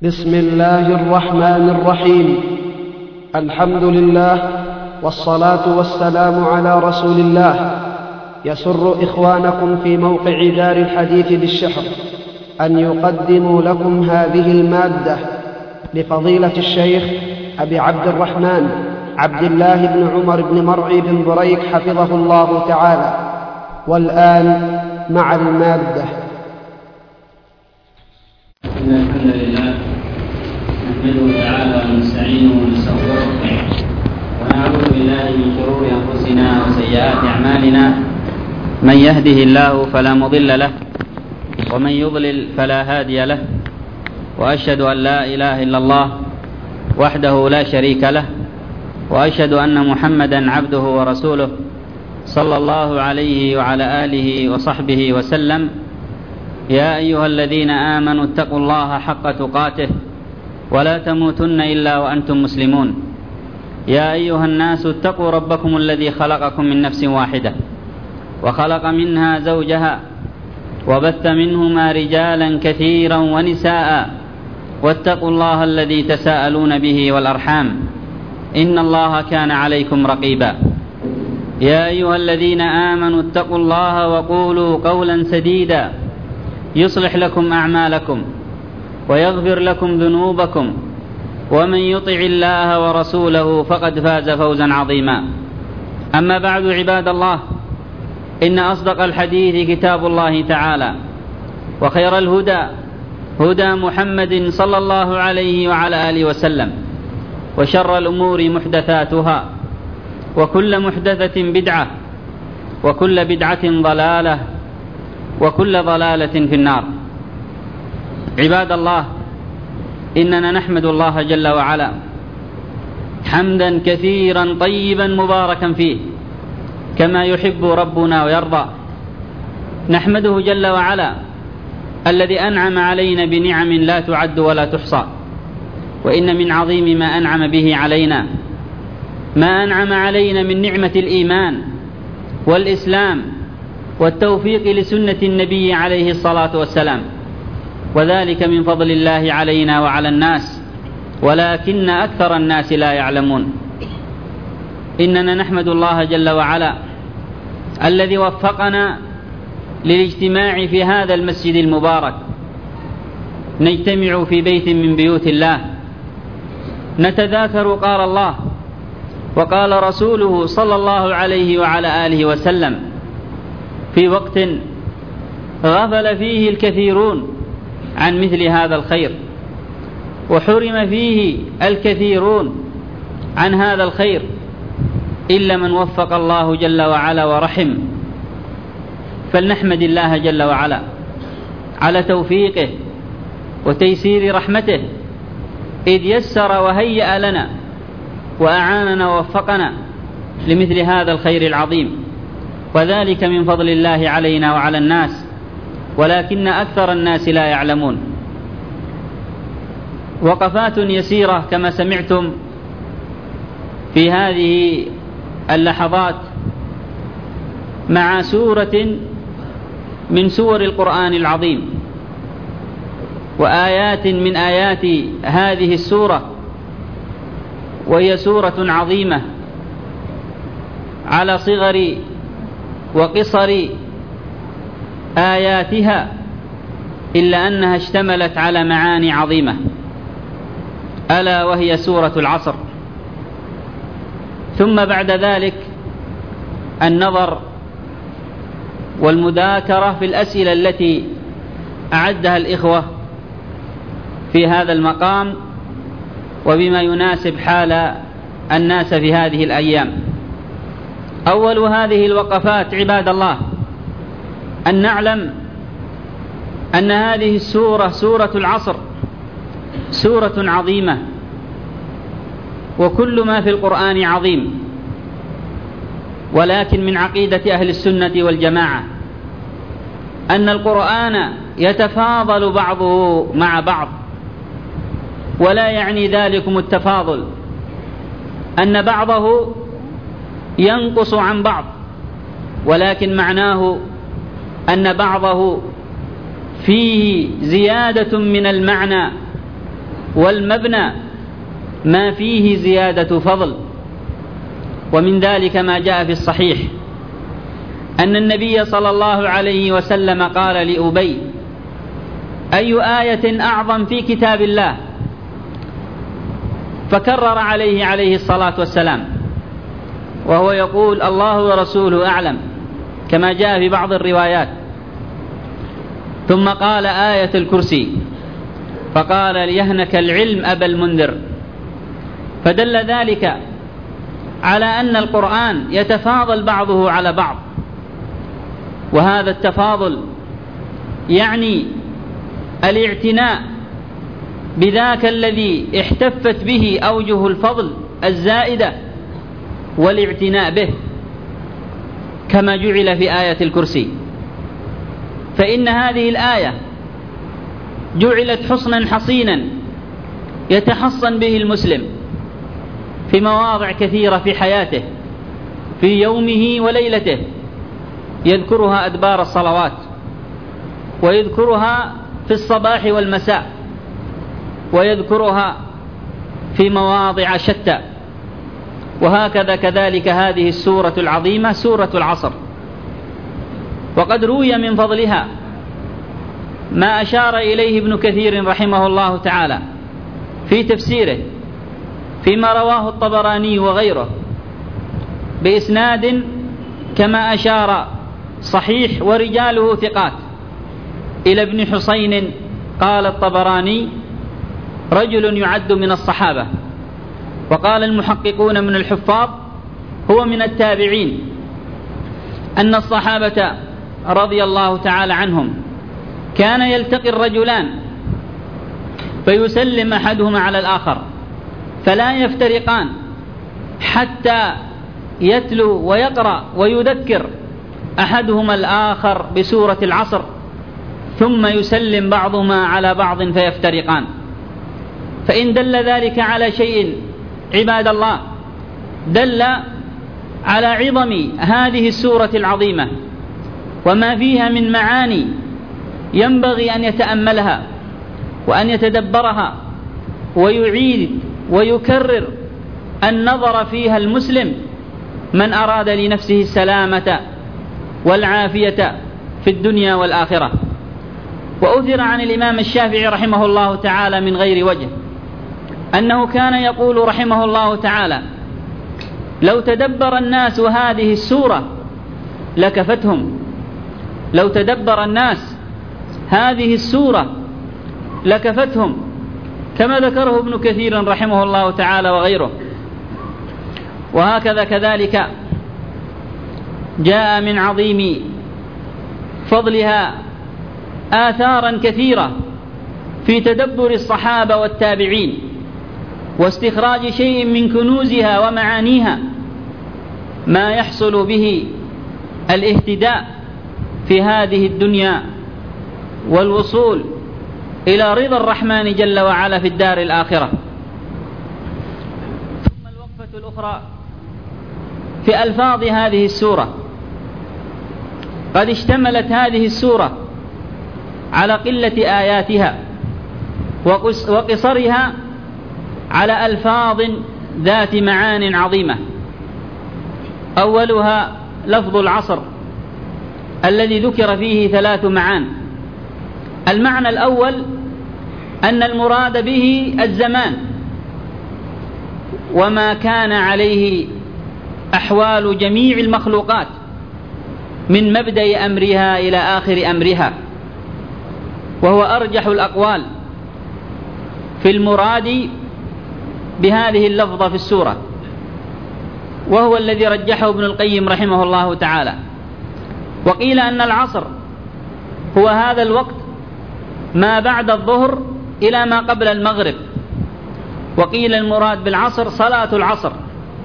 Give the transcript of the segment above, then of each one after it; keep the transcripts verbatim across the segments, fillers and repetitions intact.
بسم الله الرحمن الرحيم. الحمد لله والصلاة والسلام على رسول الله. يسر إخوانكم في موقع دار الحديث بالشحر أن يقدموا لكم هذه المادة لفضيلة الشيخ أبي عبد الرحمن عبد الله بن عمر بن مرعي بن بريك حفظه الله تعالى. والآن مع المادة. إن الحمد لله نحمده تعالى ونستعينه ونستغفره ونعوذ بالله من شرور أنفسنا وسيئات أعمالنا. من يهده الله فلا مضل له ومن يضلل فلا هادي له، وأشهد أن لا إله إلا الله وحده لا شريك له، وأشهد أن محمدا عبده ورسوله صلى الله عليه وعلى آله وصحبه وسلم. يا أيها الذين آمنوا اتقوا الله حق تقاته ولا تموتن إلا وأنتم مسلمون. يا أيها الناس اتقوا ربكم الذي خلقكم من نفس واحدة وخلق منها زوجها وبث منهما رجالا كثيرا ونساء، واتقوا الله الذي تساءلون به والأرحام إن الله كان عليكم رقيبا. يا أيها الذين آمنوا اتقوا الله وقولوا قولا سديدا يصلح لكم أعمالكم ويغفر لكم ذنوبكم، ومن يطع الله ورسوله فقد فاز فوزا عظيما. أما بعد، عباد الله، إن أصدق الحديث كتاب الله تعالى، وخير الهدى هدى محمد صلى الله عليه وعلى آله وسلم، وشر الأمور محدثاتها، وكل محدثة بدعة، وكل بدعة ضلالة، وكل ضلالة في النار. عباد الله، إننا نحمد الله جل وعلا حمدا كثيرا طيبا مباركا فيه كما يحب ربنا ويرضى. نحمده جل وعلا الذي أنعم علينا بنعم لا تعد ولا تحصى، وإن من عظيم ما أنعم به علينا ما أنعم علينا من نعمة الإيمان والإسلام والتوفيق لسنة النبي عليه الصلاة والسلام، وذلك من فضل الله علينا وعلى الناس، ولكن أكثر الناس لا يعلمون. إننا نحمد الله جل وعلا الذي وفقنا للاجتماع في هذا المسجد المبارك، نجتمع في بيت من بيوت الله، نتذاكر قال الله وقال رسوله صلى الله عليه وعلى آله وسلم في وقت غفل فيه الكثيرون عن مثل هذا الخير، وحرم فيه الكثيرون عن هذا الخير، إلا من وفق الله جل وعلا ورحم. فلنحمد الله جل وعلا على توفيقه وتيسير رحمته، إذ يسر وهيأ لنا وأعاننا ووفقنا لمثل هذا الخير العظيم، وذلك من فضل الله علينا وعلى الناس، ولكن أكثر الناس لا يعلمون. وقفات يسيرة كما سمعتم في هذه اللحظات مع سورة من سور القرآن العظيم، وآيات من آيات هذه السورة، وهي سورة عظيمة على صغر وقصر آياتها، إلا أنها اشتملت على معاني عظيمة، ألا وهي سورة العصر. ثم بعد ذلك النظر والمذاكرة في الأسئلة التي أعدها الإخوة في هذا المقام، وبما يناسب حال الناس في هذه الأيام. أول هذه الوقفات عباد الله أن نعلم أن هذه السورة سورة العصر سورة عظيمة، وكل ما في القرآن عظيم، ولكن من عقيدة أهل السنة والجماعة أن القرآن يتفاضل بعضه مع بعض، ولا يعني ذلكم التفاضل أن بعضه ينقص عن بعض، ولكن معناه أن بعضه فيه زيادة من المعنى والمبنى ما فيه زيادة فضل. ومن ذلك ما جاء في الصحيح أن النبي صلى الله عليه وسلم قال لأبي: أي آية أعظم في كتاب الله؟ فكرر عليه عليه الصلاة والسلام وهو يقول: الله ورسوله أعلم، كما جاء في بعض الروايات. ثم قال: آية الكرسي. فقال: ليهنك العلم أبا المنذر. فدل ذلك على أن القرآن يتفاضل بعضه على بعض، وهذا التفاضل يعني الاعتناء بذاك الذي احتفت به أوجه الفضل الزائدة والاعتناء به، كما جعل في آية الكرسي. فإن هذه الآية جعلت حصنا حصينا يتحصن به المسلم في مواضع كثيرة في حياته، في يومه وليلته، يذكرها أدبار الصلوات، ويذكرها في الصباح والمساء، ويذكرها في مواضع شتى. وهكذا كذلك هذه السورة العظيمة سورة العصر. وقد روي من فضلها ما أشار إليه ابن كثير رحمه الله تعالى في تفسيره فيما رواه الطبراني وغيره بإسناد كما أشار صحيح ورجاله ثقات إلى ابن حسين. قال الطبراني: رجل يعد من الصحابة. وقال المحققون من الحفاظ: هو من التابعين. أن الصحابة رضي الله تعالى عنهم كان يلتقي الرجلان فيسلم أحدهما على الآخر فلا يفترقان حتى يتلو ويقرأ ويذكر أحدهما الآخر بسورة العصر، ثم يسلم بعضهما على بعض فيفترقان. فإن دل ذلك على شيء عباد الله دل على عظم هذه السورة العظيمة وما فيها من معاني ينبغي أن يتأملها وأن يتدبرها ويعيد ويكرر النظر فيها المسلم من أراد لنفسه السلامة والعافية في الدنيا والآخرة. وأثر عن الإمام الشافعي رحمه الله تعالى من غير وجه أنه كان يقول رحمه الله تعالى: لو تدبر الناس هذه السورة لكفتهم. لو تدبر الناس هذه السورة لكفتهم، كما ذكره ابن كثير رحمه الله تعالى وغيره. وهكذا كذلك جاء من عظيم فضلها آثارا كثيرة في تدبر الصحابة والتابعين واستخراج شيء من كنوزها ومعانيها ما يحصل به الاهتداء في هذه الدنيا والوصول إلى رضا الرحمن جل وعلا في الدار الآخرة. ثم الوقفة الأخرى في ألفاظ هذه السورة. قد اشتملت هذه السورة على قلة آياتها وقصرها على ألفاظ ذات معان عظيمة. أولها لفظ العصر الذي ذكر فيه ثلاث معان. المعنى الأول أن المراد به الزمان وما كان عليه أحوال جميع المخلوقات من مبدأ أمرها إلى آخر أمرها، وهو أرجح الأقوال في المراد بهذه اللفظة في السورة، وهو الذي رجحه ابن القيم رحمه الله تعالى. وقيل أن العصر هو هذا الوقت ما بعد الظهر إلى ما قبل المغرب، وقيل المراد بالعصر صلاة العصر.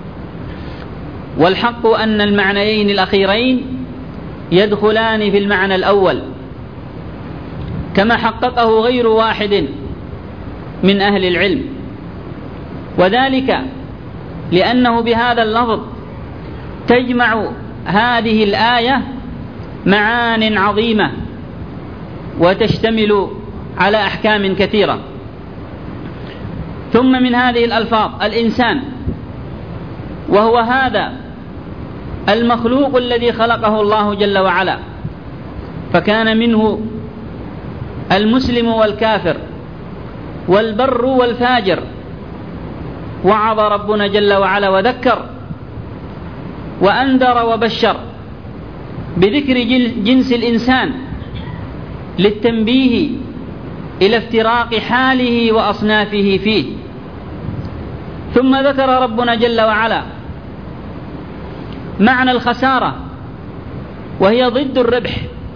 والحق أن المعنيين الأخيرين يدخلان في المعنى الأول كما حققه غير واحد من أهل العلم، وذلك لأنه بهذا اللفظ تجمع هذه الآية معان عظيمة وتشتمل على أحكام كثيرة. ثم من هذه الألفاظ الإنسان، وهو هذا المخلوق الذي خلقه الله جل وعلا، فكان منه المسلم والكافر والبر والفاجر. وعظ ربنا جل وعلا وذكر وأنذر وبشر بذكر جنس الإنسان للتنبيه إلى افتراق حاله وأصنافه فيه. ثم ذكر ربنا جل وعلا معنى الخسارة، وهي ضد الربح،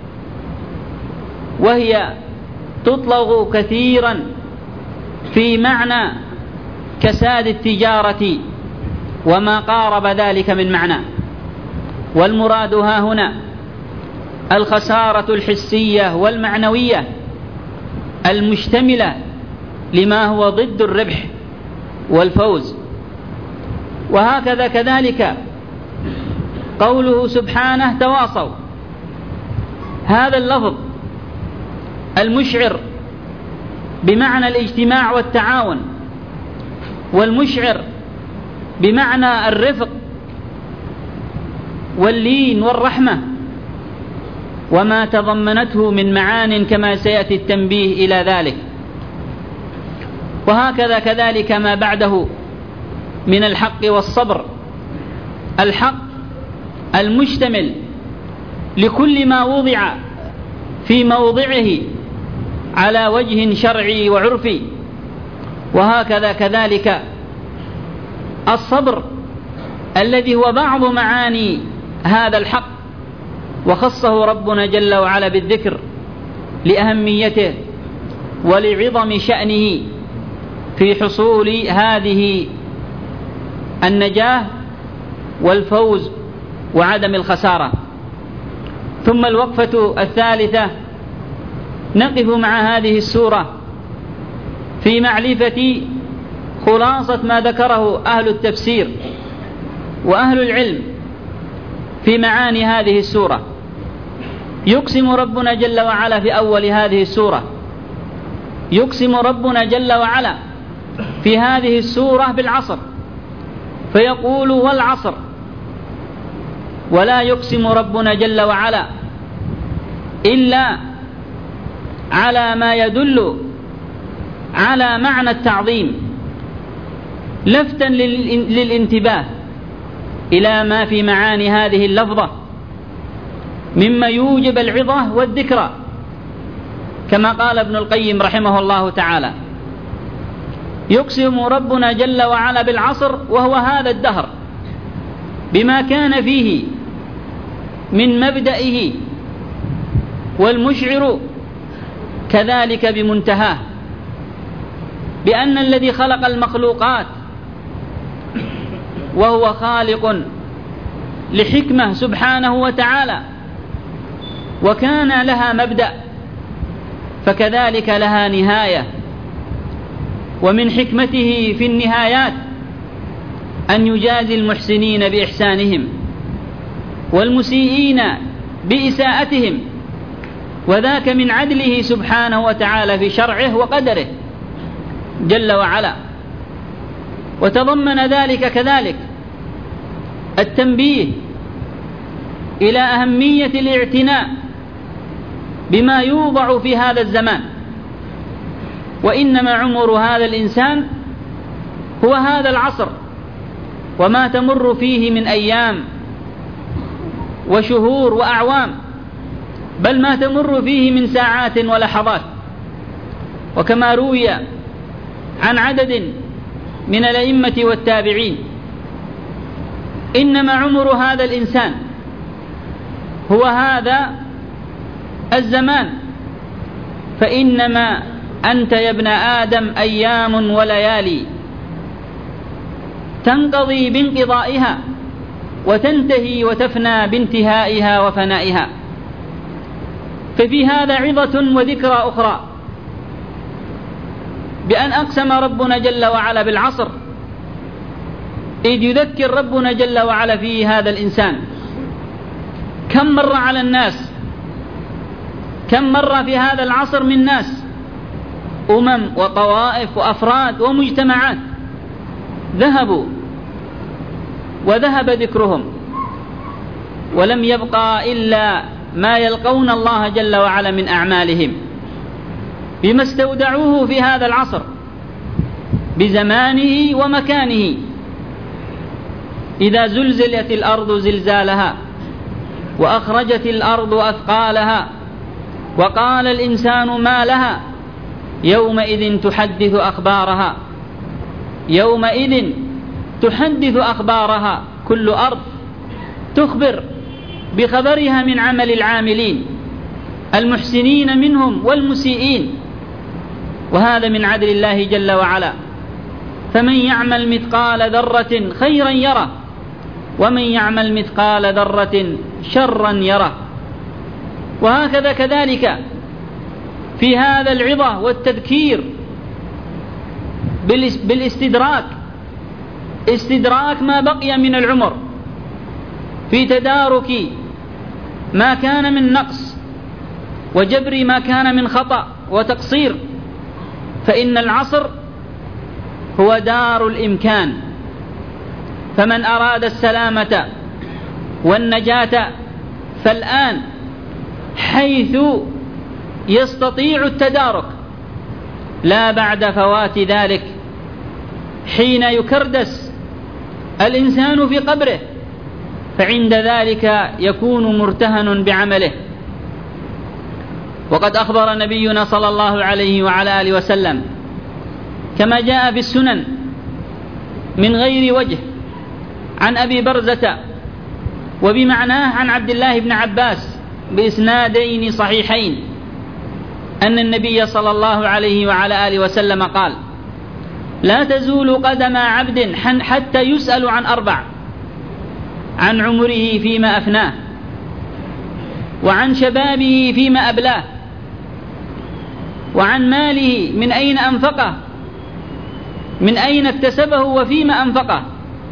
وهي تطلق كثيرا في معنى كساد التجارة وما قارب ذلك من معنى، والمراد ها هنا الخسارة الحسية والمعنوية المشتملة لما هو ضد الربح والفوز. وهكذا كذلك قوله سبحانه تواصوا، هذا اللفظ المشعر بمعنى الاجتماع والتعاون، والمشعر بمعنى الرفق واللين والرحمة، وما تضمنته من معان كما سيأتي التنبيه إلى ذلك. وهكذا كذلك ما بعده من الحق والصبر، الحق المشتمل لكل ما وضع في موضعه على وجه شرعي وعرفي. وهكذا كذلك الصبر الذي هو بعض معاني هذا الحق، وخصه ربنا جل وعلا بالذكر لأهميته ولعظم شأنه في حصول هذه النجاة والفوز وعدم الخسارة. ثم الوقفة الثالثة نقف مع هذه السورة في معرفة خلاصة ما ذكره أهل التفسير وأهل العلم في معاني هذه السورة. يقسم ربنا جل وعلا في أول هذه السورة، يقسم ربنا جل وعلا في هذه السورة بالعصر، فيقول والعصر، ولا يقسم ربنا جل وعلا إلا على ما يدل على معنى التعظيم، لفتا للانتباه إلى ما في معاني هذه اللفظة مما يوجب العظة والذكرى، كما قال ابن القيم رحمه الله تعالى: يقسم ربنا جل وعلا بالعصر، وهو هذا الدهر بما كان فيه من مبدئه، والمشعر كذلك بمنتهاه، بأن الذي خلق المخلوقات وهو خالق لحكمة سبحانه وتعالى، وكان لها مبدأ فكذلك لها نهاية. ومن حكمته في النهايات أن يجازي المحسنين بإحسانهم والمسيئين بإساءتهم، وذاك من عدله سبحانه وتعالى في شرعه وقدره جل وعلا. وتضمن ذلك كذلك التنبيه إلى أهمية الاعتناء بما يوضع في هذا الزمان، وإنما عمر هذا الإنسان هو هذا العصر، وما تمر فيه من أيام وشهور وأعوام، بل ما تمر فيه من ساعات ولحظات. وكما روي عن عدد من الأئمة والتابعين، إنما عمر هذا الإنسان هو هذا الزمان، فإنما أنت يا ابن آدم أيام وليالي تنقضي بانقضائها وتنتهي وتفنى بانتهائها وفنائها. ففي هذا عظة وذكرى أخرى بأن أقسم ربنا جل وعلا بالعصر، إذ يذكر ربنا جل وعلا فيه هذا الإنسان كم مر على الناس، كم مر في هذا العصر من ناس أمم وطوائف وأفراد ومجتمعات ذهبوا وذهب ذكرهم، ولم يبقى إلا ما يلقون الله جل وعلا من أعمالهم بما استودعوه في هذا العصر بزمانه ومكانه. إذا زلزلت الأرض زلزالها وأخرجت الأرض أثقالها وقال الإنسان ما لها يومئذ تحدث أخبارها يومئذ تحدث أخبارها. كل أرض تخبر بخبرها من عمل العاملين المحسنين منهم والمسيئين، وهذا من عدل الله جل وعلا. فمن يعمل مثقال ذرة خيرا يره ومن يعمل مثقال ذرة شرا يره. وهكذا كذلك في هذا العظة والتذكير بالاستدراك، استدراك ما بقي من العمر في تدارك ما كان من نقص وجبر ما كان من خطأ وتقصير. فإن العصر هو دار الإمكان، فمن أراد السلامة والنجاة فالآن حيث يستطيع التدارك، لا بعد فوات ذلك حين يكردس الإنسان في قبره، فعند ذلك يكون مرتهن بعمله. وقد أخبر نبينا صلى الله عليه وعلى آله وسلم كما جاء في السنن من غير وجه عن أبي برزة وبمعناه عن عبد الله بن عباس بإسنادين صحيحين أن النبي صلى الله عليه وعلى آله وسلم قال: لا تزول قدم عبد حتى يسأل عن أربع: عن عمره فيما أفناه، وعن شبابه فيما أبلاه، وعن ماله من أين أنفقه، من أين اكتسبه وفيما أنفقه.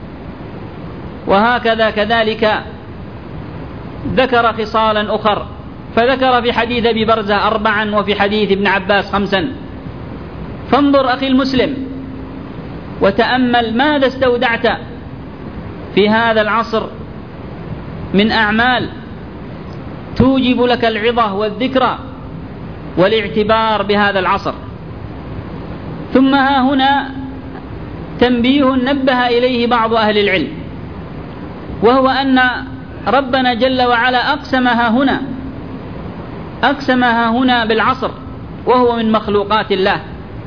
وهكذا كذلك ذكر خصالا أخر، فذكر في حديث أبي برزة أربعا وفي حديث ابن عباس خمسا. فانظر أخي المسلم وتأمل ماذا استودعت في هذا العصر من أعمال توجب لك العظة والذكرى والاعتبار بهذا العصر. ثم ها هنا تنبيه نبه إليه بعض أهل العلم، وهو أن ربنا جل وعلا أقسمها هنا أقسمها هنا بالعصر، وهو من مخلوقات الله،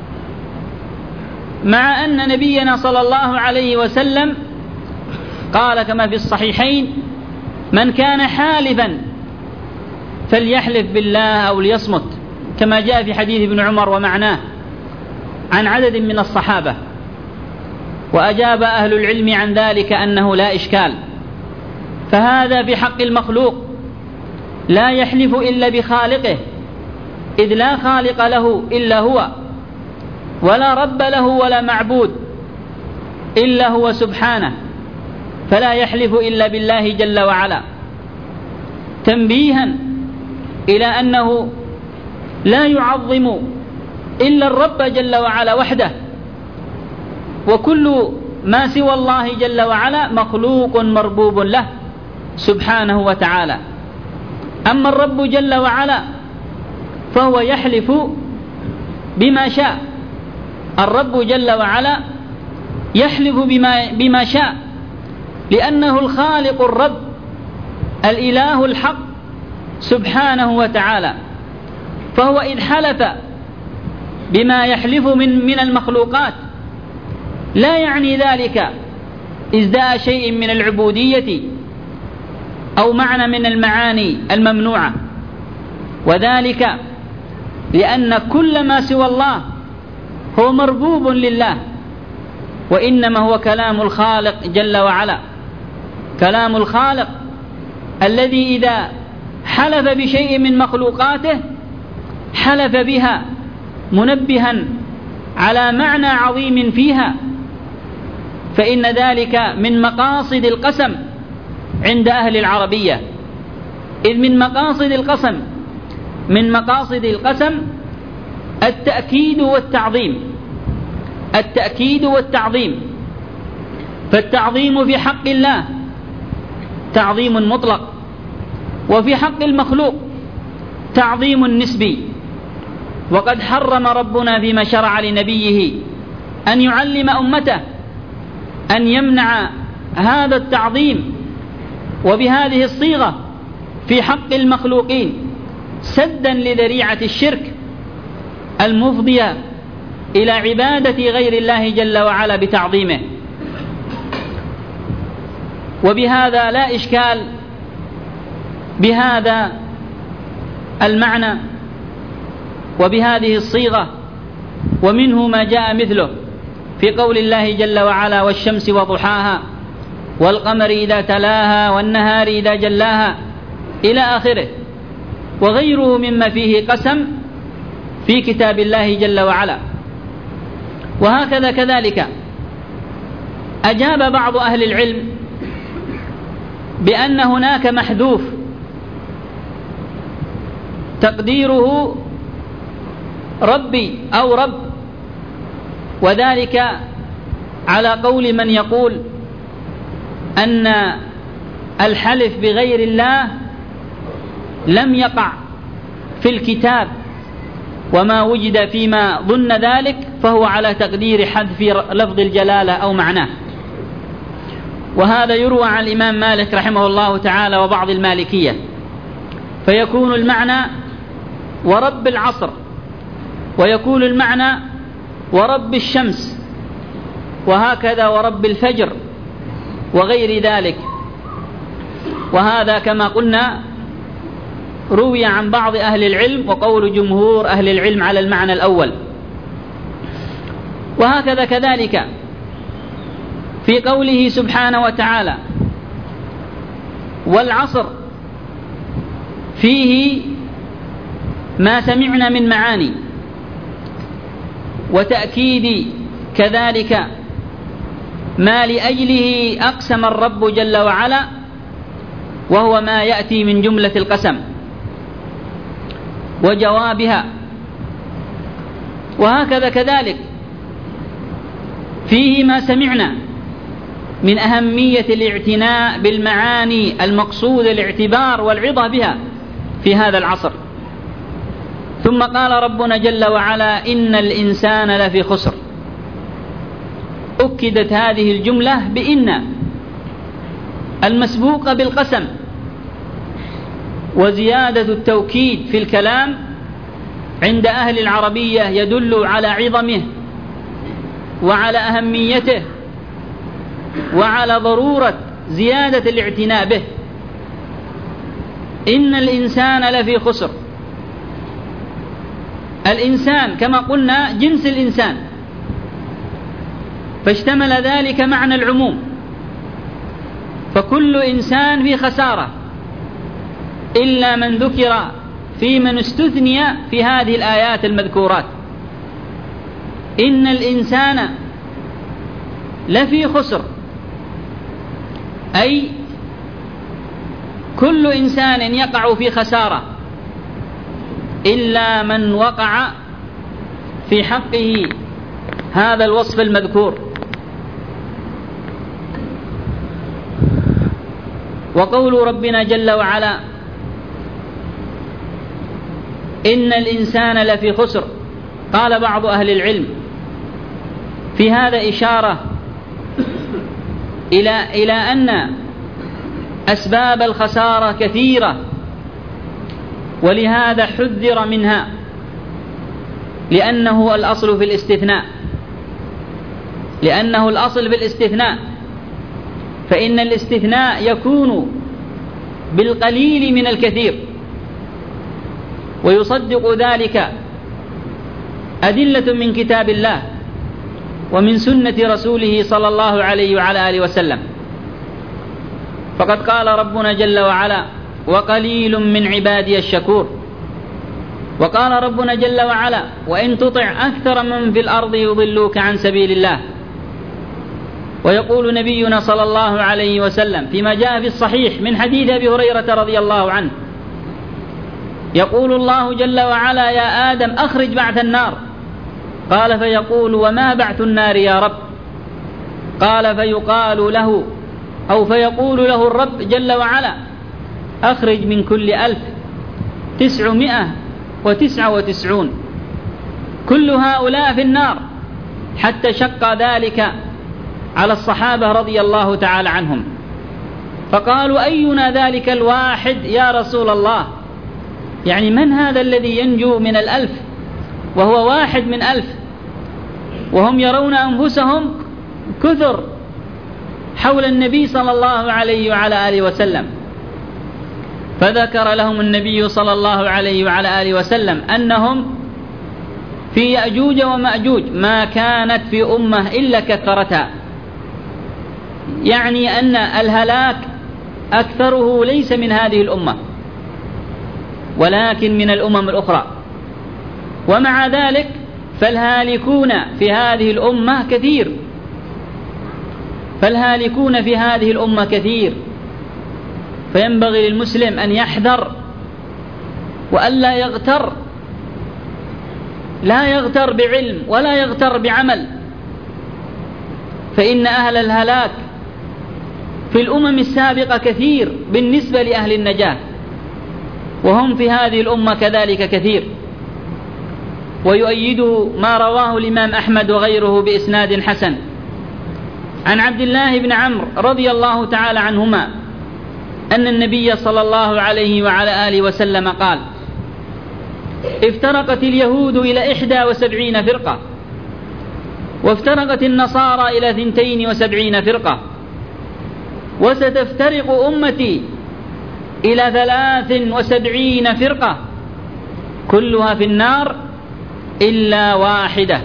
مع أن نبينا صلى الله عليه وسلم قال كما في الصحيحين: من كان حالفا فليحلف بالله أو ليصمت، كما جاء في حديث ابن عمر ومعناه عن عدد من الصحابة. وأجاب أهل العلم عن ذلك أنه لا إشكال، فهذا في حق المخلوق لا يحلف إلا بخالقه، إذ لا خالق له إلا هو، ولا رب له ولا معبود إلا هو سبحانه، فلا يحلف إلا بالله جل وعلا، تنبيها إلى أنه لا يعظم إلا الرب جل وعلا وحده، وكل ما سوى الله جل وعلا مخلوق مربوب له سبحانه وتعالى. أما الرب جل وعلا فهو يحلف بما شاء، الرب جل وعلا يحلف بما, بما شاء، لأنه الخالق الرب الإله الحق سبحانه وتعالى. فهو إذ حلف بما يحلف من, من المخلوقات لا يعني ذلك إزداء شيء من العبودية أو معنى من المعاني الممنوعة، وذلك لأن كل ما سوى الله هو مربوب لله، وإنما هو كلام الخالق جل وعلا، كلام الخالق الذي إذا حلف بشيء من مخلوقاته حلف بها منبها على معنى عظيم فيها، فإن ذلك من مقاصد القسم عند أهل العربية. إذ من مقاصد القسم من مقاصد القسم التأكيد والتعظيم. التأكيد والتعظيم، فالتعظيم في حق الله تعظيم مطلق، وفي حق المخلوق تعظيم نسبي. وقد حرم ربنا فيما شرع لنبيه أن يعلم أمته أن يمنع هذا التعظيم وبهذه الصيغة في حق المخلوقين سدا لذريعة الشرك المفضية إلى عبادة غير الله جل وعلا بتعظيمه. وبهذا لا إشكال بهذا المعنى وبهذه الصيغة، ومنه ما جاء مثله في قول الله جل وعلا: والشمس وضحاها والقمر إذا تلاها والنهار إذا جلاها إلى آخره، وغيره مما فيه قسم في كتاب الله جل وعلا. وهكذا كذلك أجاب بعض أهل العلم بأن هناك محذوف تقديره ربي أو رب، وذلك على قول من يقول أن الحلف بغير الله لم يقع في الكتاب، وما وجد فيما ظن ذلك فهو على تقدير حذف لفظ الجلالة أو معناه. وهذا يروى عن الإمام مالك رحمه الله تعالى وبعض المالكية، فيكون المعنى ورب العصر، ويكون المعنى ورب الشمس، وهكذا ورب الفجر وغير ذلك. وهذا كما قلنا روي عن بعض أهل العلم، وقول جمهور أهل العلم على المعنى الأول. وهكذا كذلك في قوله سبحانه وتعالى: والعصر، فيه ما سمعنا من معاني، وتأكيد كذلك ما لأجله أقسم الرب جل وعلا، وهو ما يأتي من جملة القسم وجوابها. وهكذا كذلك فيه ما سمعنا من أهمية الاعتناء بالمعاني المقصود الاعتبار والعظة بها في هذا العصر. ثم قال ربنا جل وعلا: إن الإنسان لفي خسر. أكدت هذه الجملة بإن المسبوقة بالقسم، وزيادة التوكيد في الكلام عند أهل العربية يدل على عظمه وعلى أهميته وعلى ضرورة زيادة الاعتناء به. إن الإنسان لفي خسر. الإنسان كما قلنا جنس الإنسان، فاشتمل ذلك معنى العموم، فكل إنسان في خسارة إلا من ذكر في من استثني في هذه الآيات المذكورات. إن الإنسان لفي خسر، أي كل إنسان يقع في خسارة إلا من وقع في حقه هذا الوصف المذكور. وقول ربنا جل وعلا: إن الإنسان لفي خسر، قال بعض أهل العلم في هذا إشارة إلى إلى أن أسباب الخسارة كثيرة، ولهذا حذر منها، لأنه الأصل في الاستثناء لأنه الأصل في الاستثناء فإن الاستثناء يكون بالقليل من الكثير، ويصدق ذلك أدلة من كتاب الله ومن سنة رسوله صلى الله عليه وعلى آله وسلم. فقد قال ربنا جل وعلا: وقليل من عبادي الشكور. وقال ربنا جل وعلا: وإن تطع أكثر من في الأرض يضلوك عن سبيل الله. ويقول نبينا صلى الله عليه وسلم فيما جاء في الصحيح من حديث أبي هريرة رضي الله عنه: يقول الله جل وعلا: يا آدم أخرج بعث النار. قال فيقول: وما بعث النار يا رب؟ قال فيقال له أو فيقول له الرب جل وعلا: أخرج من كل ألف تسعمائة وتسعة وتسعون، كل هؤلاء في النار. حتى شق ذلك على الصحابة رضي الله تعالى عنهم، فقالوا: أينا ذلك الواحد يا رسول الله؟ يعني من هذا الذي ينجو من الألف وهو واحد من ألف، وهم يرون أنفسهم كثر حول النبي صلى الله عليه وعلى آله وسلم. فذكر لهم النبي صلى الله عليه وعلى آله وسلم أنهم في يأجوج ومأجوج ما كانت في أمة إلا كثرتها، يعني أن الهلاك أكثره ليس من هذه الأمة ولكن من الأمم الأخرى. ومع ذلك فالهالكون في هذه الأمة كثير فالهالكون في هذه الأمة كثير فينبغي للمسلم أن يحذر وألا يغتر، لا يغتر بعلم ولا يغتر بعمل، فإن أهل الهلاك في الأمم السابقة كثير بالنسبة لأهل النجاة، وهم في هذه الأمة كذلك كثير. ويؤيده ما رواه الإمام أحمد وغيره بإسناد حسن عن عبد الله بن عمرو رضي الله تعالى عنهما أن النبي صلى الله عليه وعلى آله وسلم قال: افترقت اليهود إلى إحدى وسبعين فرقة، وافترقت النصارى إلى ثنتين وسبعين فرقة، وستفترق أمتي إلى ثلاث وسبعين فرقة كلها في النار إلا واحدة.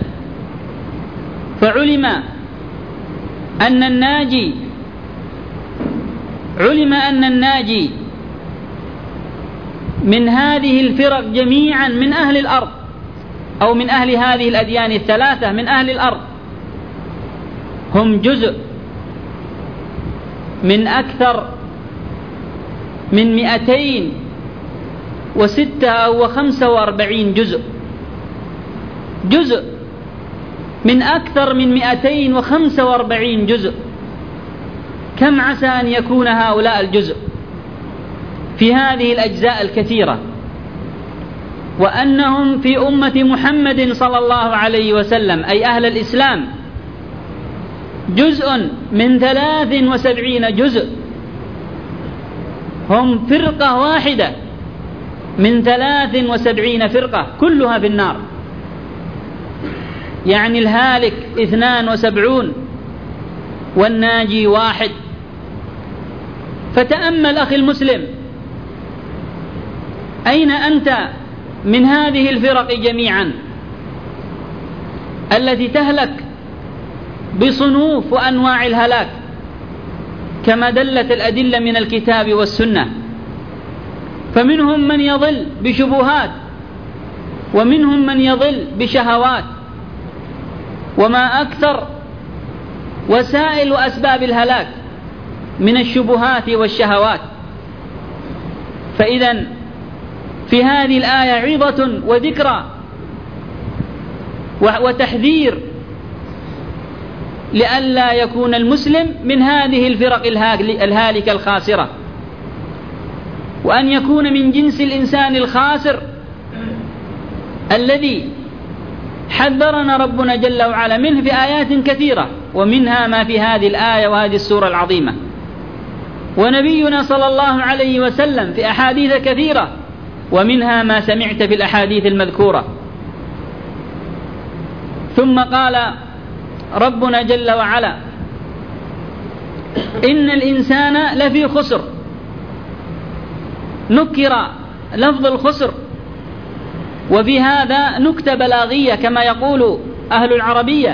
فعلم أن الناجي علم أن الناجي من هذه الفرق جميعا من أهل الأرض، أو من أهل هذه الأديان الثلاثة من أهل الأرض، هم جزء من أكثر من مئتين وستة أو خمسة وأربعين جزء جزء من أكثر من مئتين وخمسة وأربعين جزء. كم عسى أن يكون هؤلاء الجزء في هذه الأجزاء الكثيرة، وأنهم في أمة محمد صلى الله عليه وسلم أي أهل الإسلام جزء من ثلاث وسبعين جزء، هم فرقة واحدة من ثلاث وسبعين فرقة كلها في النار، يعني الهالك اثنان وسبعون والناجي واحد. فتأمل أخي المسلم، أين أنت من هذه الفرق جميعا التي تهلك بصنوف وأنواع الهلاك كما دلت الأدلة من الكتاب والسنة؟ فمنهم من يضل بشبهات، ومنهم من يضل بشهوات، وما أكثر وسائل وأسباب الهلاك من الشبهات والشهوات. فإذا في هذه الآية عظة وذكرى وتحذير لئلا يكون المسلم من هذه الفرق الهالكة الخاسرة، وأن يكون من جنس الإنسان الخاسر الذي حذرنا ربنا جل وعلا منه في آيات كثيرة، ومنها ما في هذه الآية وهذه السورة العظيمة. ونبينا صلى الله عليه وسلم في أحاديث كثيرة، ومنها ما سمعت في الأحاديث المذكورة. ثم قال ربنا جل وعلا: إن الإنسان لفي خسر. نكر لفظ الخسر، وفي هذا نكتة بلاغية كما يقول أهل العربية،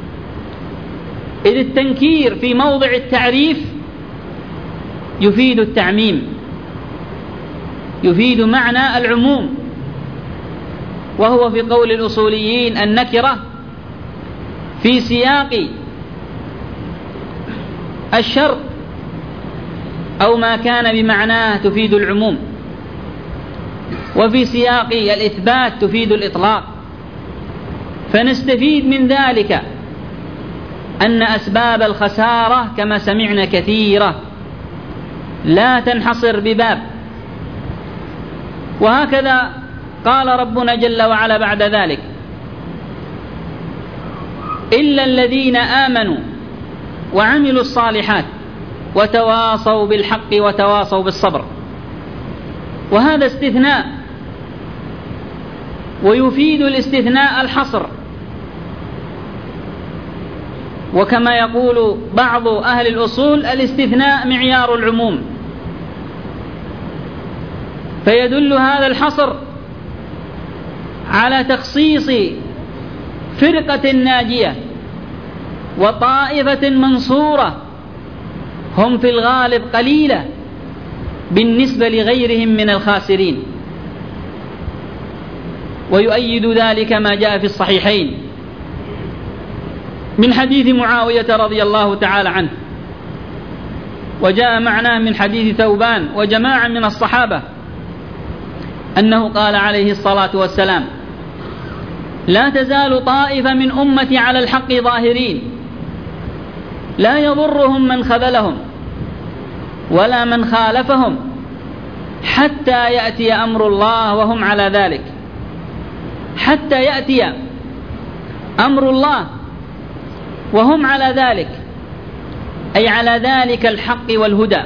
إذ التنكير في موضع التعريف يفيد التعميم، يفيد معنى العموم، وهو في قول الأصوليين النكرة في سياق الشرط أو ما كان بمعناه تفيد العموم. وفي سياق الإثبات تفيد الإطلاق، فنستفيد من ذلك أن أسباب الخسارة كما سمعنا كثيرة لا تنحصر بباب. وهكذا قال ربنا جل وعلا بعد ذلك: إلا الذين آمنوا وعملوا الصالحات وتواصوا بالحق وتواصوا بالصبر. وهذا استثناء، ويفيد الاستثناء الحصر، وكما يقول بعض أهل الأصول: الاستثناء معيار العموم. فيدل هذا الحصر على تخصيص فرقة ناجية وطائفة منصورة هم في الغالب قليلة بالنسبة لغيرهم من الخاسرين. ويؤيد ذلك ما جاء في الصحيحين من حديث معاوية رضي الله تعالى عنه، وجاء معناه من حديث ثوبان وجماعة من الصحابة أنه قال عليه الصلاة والسلام: لا تزال طائفة من أمتي على الحق ظاهرين لا يضرهم من خذلهم ولا من خالفهم حتى يأتي أمر الله وهم على ذلك. حتى يأتي أمر الله وهم على ذلك، أي على ذلك الحق والهدى.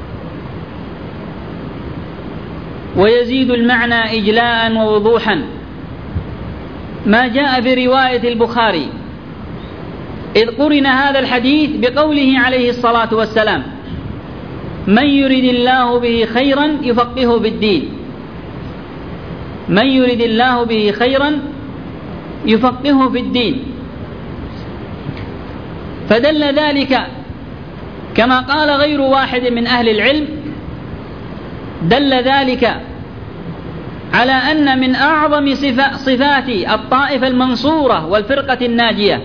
ويزيد المعنى إجلاء ووضوحا ما جاء في رواية البخاري إذ قرن هذا الحديث بقوله عليه الصلاة والسلام: من يرد الله به خيرا يفقهه بالدين. من يرد الله به خيرا يفقهه في الدين. فدل ذلك كما قال غير واحد من أهل العلم، دل ذلك على أن من أعظم صفات الطائفة المنصورة والفرقة الناجية،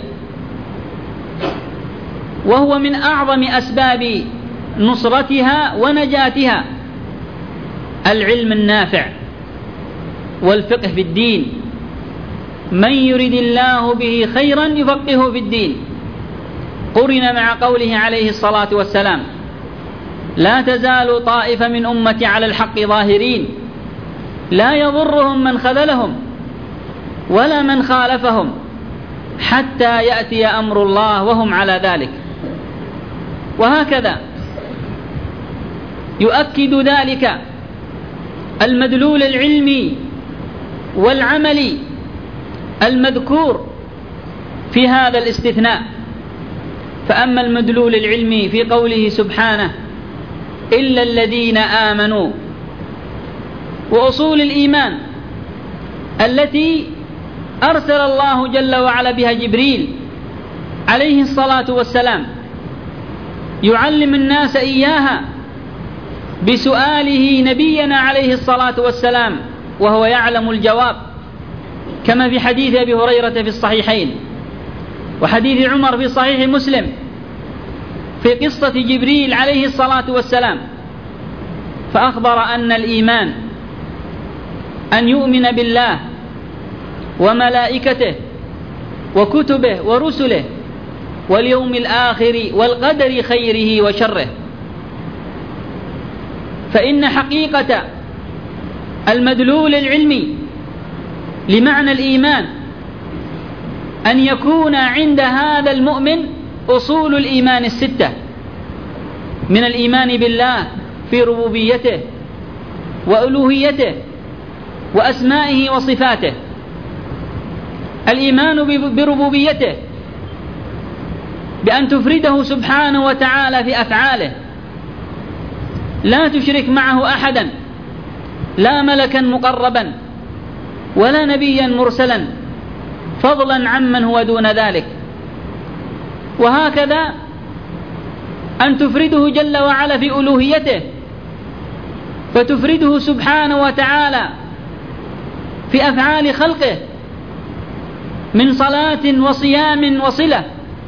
وهو من أعظم أسباب نصرتها ونجاتها، العلم النافع والفقه في الدين. من يرد الله به خيرا يفقهه في الدين، قرن مع قوله عليه الصلاة والسلام: لا تزال طائفة من أمتي على الحق ظاهرين لا يضرهم من خذلهم ولا من خالفهم حتى يأتي أمر الله وهم على ذلك. وهكذا يؤكد ذلك المدلول العلمي والعملي المذكور في هذا الاستثناء. فأما المدلول العلمي في قوله سبحانه: إلا الذين آمنوا، وأصول الإيمان التي أرسل الله جل وعلا بها جبريل عليه الصلاة والسلام يعلم الناس إياها بسؤاله نبينا عليه الصلاة والسلام وهو يعلم الجواب، كما في حديث أبي هريرة في الصحيحين، وحديث عمر في صحيح مسلم في قصة جبريل عليه الصلاة والسلام. فأخبر أن الإيمان أن يؤمن بالله وملائكته وكتبه ورسله واليوم الآخر والقدر خيره وشره. فإن حقيقة المدلول العلمي لمعنى الإيمان أن يكون عند هذا المؤمن أصول الإيمان الستة، من الإيمان بالله في ربوبيته وألوهيته وأسمائه وصفاته. الإيمان بربوبيته بأن تفرده سبحانه وتعالى في أفعاله، لا تشرك معه أحدا، لا ملكا مقربا ولا نبيا مرسلا، فضلا عمن هو دون ذلك. وهكذا أن تفرده جل وعلا في ألوهيته، فتفرده سبحانه وتعالى في أفعال خلقه من صلاة وصيام وصلة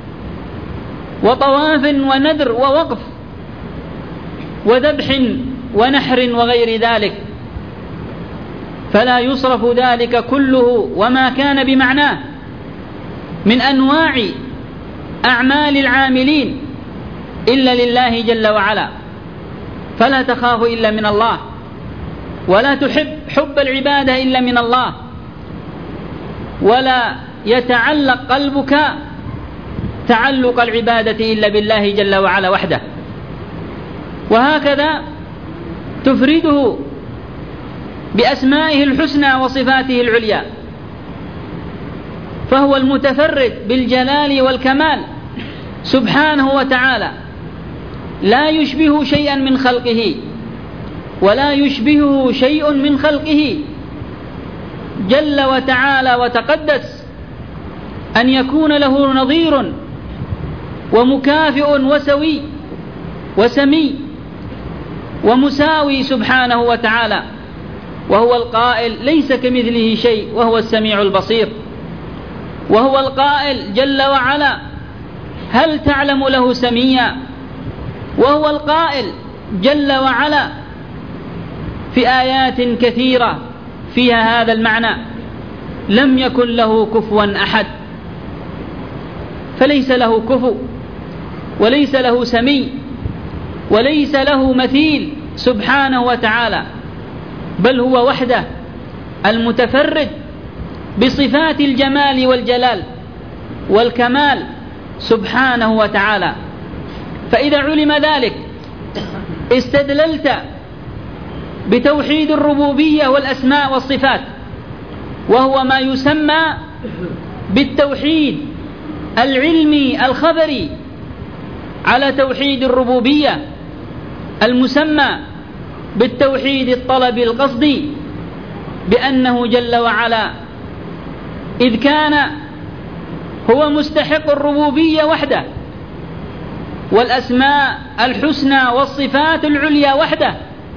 وطواف ونذر ووقف وذبح ونحر وغير ذلك. فلا يصرف ذلك كله وما كان بمعناه من أنواع أعمال العاملين إلا لله جل وعلا، فلا تخاف إلا من الله، ولا تحب حب العبادة إلا من الله، ولا يتعلق قلبك تعلق العبادة إلا بالله جل وعلا وحده. وهكذا تفرده بأسمائه الحسنى وصفاته العليا، فهو المتفرد بالجلال والكمال سبحانه وتعالى، لا يشبه شيئا من خلقه ولا يشبهه شيء من خلقه جل وتعالى وتقدس أن يكون له نظير ومكافئ وسوي وسمي ومساوي سبحانه وتعالى، وهو القائل ليس كمثله شيء وهو السميع البصير، وهو القائل جل وعلا هل تعلم له سميا، وهو القائل جل وعلا في آيات كثيرة فيها هذا المعنى لم يكن له كفوا أحد، فليس له كفو وليس له سمي وليس له مثيل سبحانه وتعالى، بل هو وحده المتفرد بصفات الجمال والجلال والكمال سبحانه وتعالى. فإذا علم ذلك استدللت بتوحيد الربوبية والأسماء والصفات، وهو ما يسمى بالتوحيد العلمي الخبري على توحيد الربوبية المسمى بالتوحيد الطلب القصدي، بأنه جل وعلا إذ كان هو مستحق الربوبية وحده والأسماء الحسنى والصفات العليا وحده،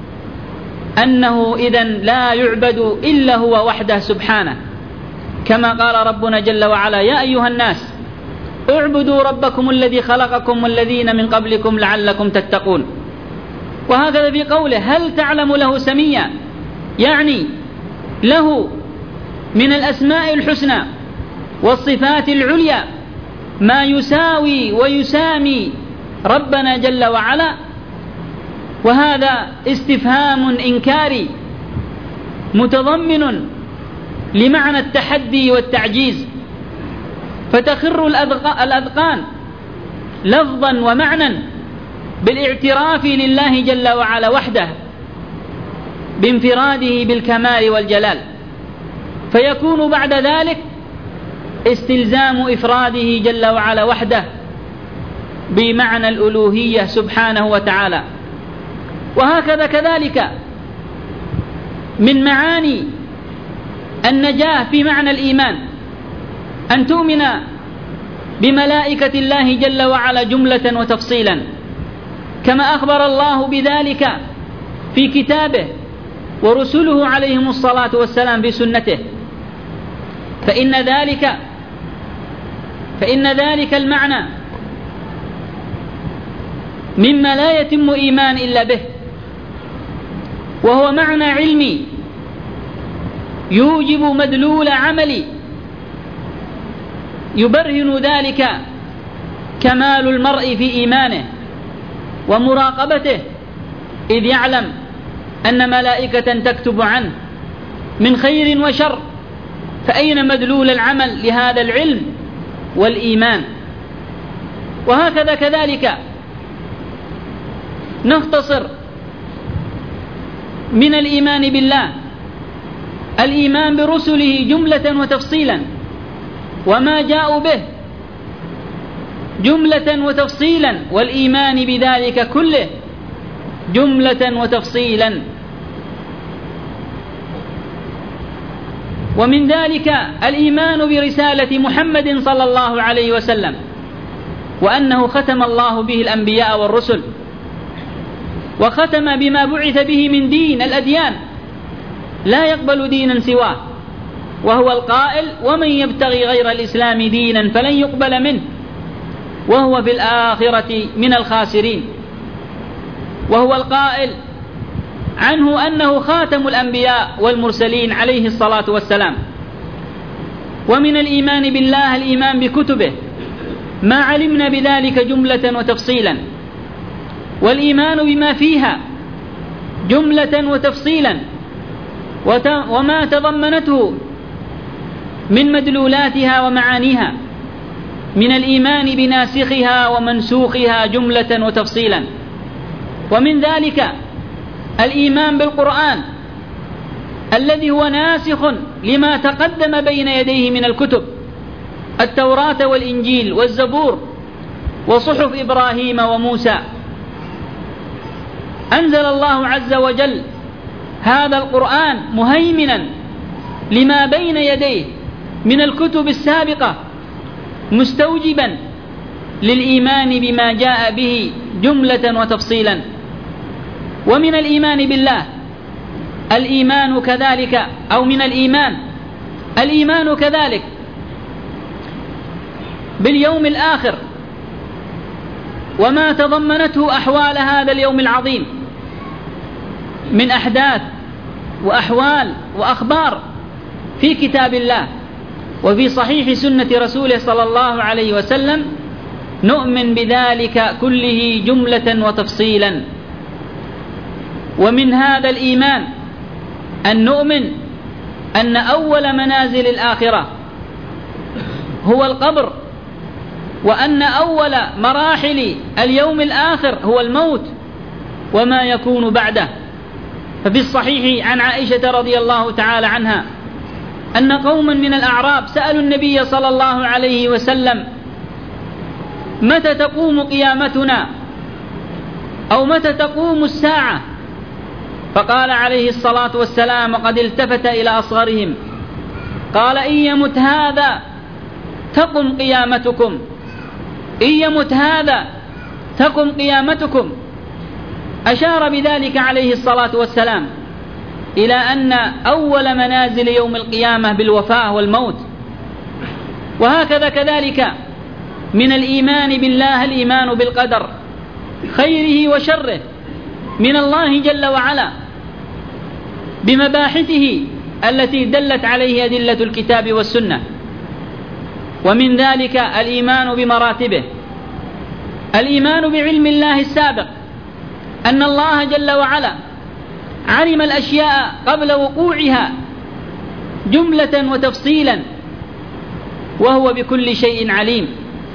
أنه إذن لا يعبد إلا هو وحده سبحانه، كما قال ربنا جل وعلا يا أيها الناس اعبدوا ربكم الذي خلقكم والذين من قبلكم لعلكم تتقون. وهكذا في قوله هل تعلم له سميا، يعني له من الأسماء الحسنى والصفات العليا ما يساوي ويسامي ربنا جل وعلا، وهذا استفهام إنكاري متضمن لمعنى التحدي والتعجيز، فتخر الأذقان لفظا ومعنى بالاعتراف لله جل وعلا وحده بانفراده بالكمال والجلال، فيكون بعد ذلك استلزام إفراده جل وعلا وحده بمعنى الألوهية سبحانه وتعالى. وهكذا كذلك من معاني النجاة في معنى الإيمان أن تؤمن بملائكة الله جل وعلا جملة وتفصيلا، كما أخبر الله بذلك في كتابه ورسله عليهم الصلاة والسلام بسنته، فإن ذلك فإن ذلك المعنى مما لا يتم إيمان إلا به، وهو معنى علمي يوجب مدلول عملي يبرهن ذلك كمال المرء في إيمانه ومراقبته، إذ يعلم أن ملائكة تكتب عنه من خير وشر، فأين مدلول العمل لهذا العلم والإيمان؟ وهكذا كذلك نختصر من الإيمان بالله الإيمان برسله جملة وتفصيلا، وما جاءوا به جملة وتفصيلا، والإيمان بذلك كله جملة وتفصيلا. ومن ذلك الإيمان برسالة محمد صلى الله عليه وسلم، وأنه ختم الله به الأنبياء والرسل، وختم بما بعث به من دين الأديان لا يقبل دينا سواه، وهو القائل ومن يبتغي غير الإسلام دينا فلن يقبل منه وهو في الآخرة من الخاسرين. وهو القائل عنه أنه خاتم الأنبياء والمرسلين عليه الصلاة والسلام. ومن الإيمان بالله الإيمان بكتبه ما علمنا بذلك جملة وتفصيلا، والإيمان بما فيها جملة وتفصيلا، وما تضمنته من مدلولاتها ومعانيها من الإيمان بناسخها ومنسوخها جملة وتفصيلا. ومن ذلك الإيمان بالقرآن الذي هو ناسخ لما تقدم بين يديه من الكتب، التوراة والإنجيل والزبور وصحف إبراهيم وموسى. أنزل الله عز وجل هذا القرآن مهيمنا لما بين يديه من الكتب السابقة، مستوجبا للإيمان بما جاء به جملة وتفصيلا. ومن الإيمان بالله الإيمان كذلك، أو من الإيمان الإيمان كذلك باليوم الآخر وما تضمنته أحوال هذا اليوم العظيم من أحداث وأحوال وأخبار في كتاب الله وفي صحيح سنة رسوله صلى الله عليه وسلم، نؤمن بذلك كله جملة وتفصيلا. ومن هذا الإيمان أن نؤمن أن أول منازل الآخرة هو القبر، وأن أول مراحل اليوم الآخر هو الموت وما يكون بعده. ففي الصحيح عن عائشة رضي الله تعالى عنها أن قوما من الأعراب سألوا النبي صلى الله عليه وسلم: متى تقوم قيامتنا، أو متى تقوم الساعة؟ فقال عليه الصلاة والسلام وقد التفت إلى أصغرهم، قال: إن يمت هذا تقم قيامتكم، إن يمت هذا تقم قيامتكم. أشار بذلك عليه الصلاة والسلام إلى أن أول منازل يوم القيامة بالوفاة والموت. وهكذا كذلك من الإيمان بالله الإيمان بالقدر خيره وشره من الله جل وعلا بمباحثه التي دلت عليه أدلة الكتاب والسنة. ومن ذلك الإيمان بمراتبه، الإيمان بعلم الله السابق، أن الله جل وعلا علم الأشياء قبل وقوعها جملة وتفصيلا، وهو بكل شيء عليم،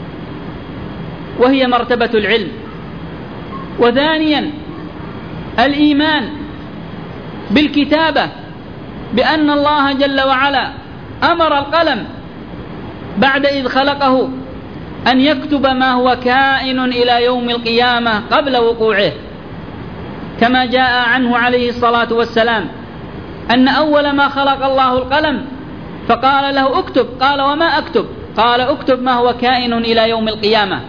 وهي مرتبة العلم. وثانيا الإيمان بالكتابة، بأن الله جل وعلا أمر القلم بعد إذ خلقه أن يكتب ما هو كائن إلى يوم القيامة قبل وقوعه، كما جاء عنه عليه الصلاة والسلام أن أول ما خلق الله القلم فقال له: اكتب. قال: وما أكتب؟ قال: اكتب ما هو كائن إلى يوم القيامة.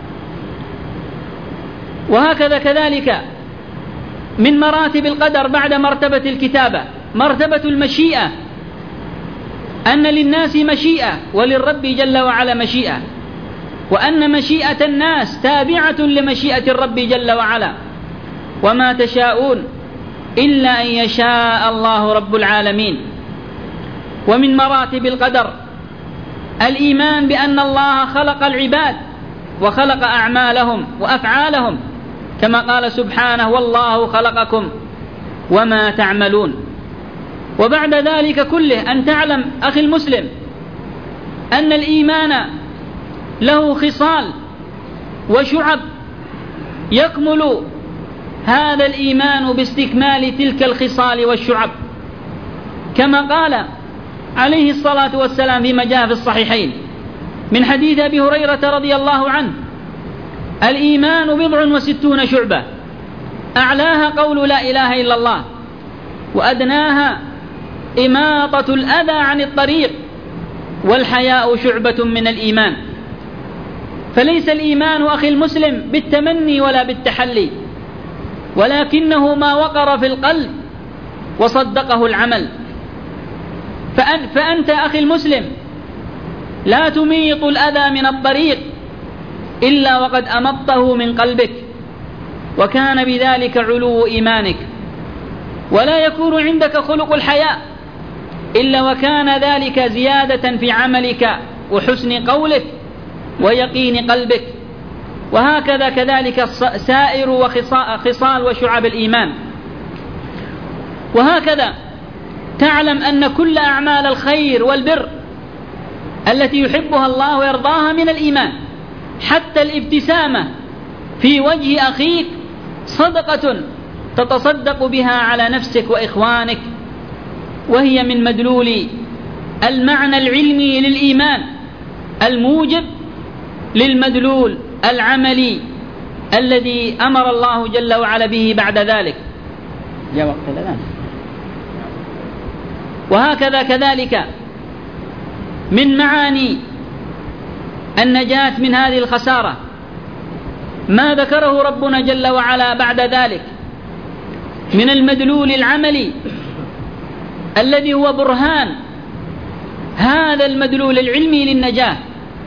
وهكذا كذلك من مراتب القدر بعد مرتبة الكتابة مرتبة المشيئة، أن للناس مشيئة وللرب جل وعلا مشيئة، وأن مشيئة الناس تابعة لمشيئة الرب جل وعلا، وما تشاءون إلا أن يشاء الله رب العالمين. ومن مراتب القدر الإيمان بأن الله خلق العباد وخلق أعمالهم وأفعالهم، كما قال سبحانه: والله خلقكم وما تعملون. وبعد ذلك كله أن تعلم أخي المسلم أن الإيمان له خصال وشعب، يكمل هذا الإيمان باستكمال تلك الخصال والشعب، كما قال عليه الصلاة والسلام فيما جاء في الصحيحين من حديث أبي هريرة رضي الله عنه: الإيمان بضع وستون شعبة، أعلاها قول لا إله إلا الله، وأدناها إماطة الأذى عن الطريق، والحياء شعبة من الإيمان. فليس الإيمان أخي المسلم بالتمني ولا بالتحلي، ولكنه ما وقر في القلب وصدقه العمل. فأن فأنت أخي المسلم لا تميط الأذى من الطريق إلا وقد أمطه من قلبك، وكان بذلك علو إيمانك. ولا يكون عندك خلق الحياء إلا وكان ذلك زيادة في عملك وحسن قولك ويقين قلبك. وهكذا كذلك سائر وخصال وشعب الإيمان. وهكذا تعلم أن كل أعمال الخير والبر التي يحبها الله ويرضاها من الإيمان، حتى الابتسامة في وجه أخيك صدقة تتصدق بها على نفسك وإخوانك، وهي من مدلول المعنى العلمي للإيمان الموجب للمدلول العملي الذي أمر الله جل وعلا به بعد ذلك. يا وقت الأذان. وهكذا كذلك من معاني النجاة من هذه الخسارة ما ذكره ربنا جل وعلا بعد ذلك من المدلول العملي الذي هو برهان هذا المدلول العلمي للنجاة.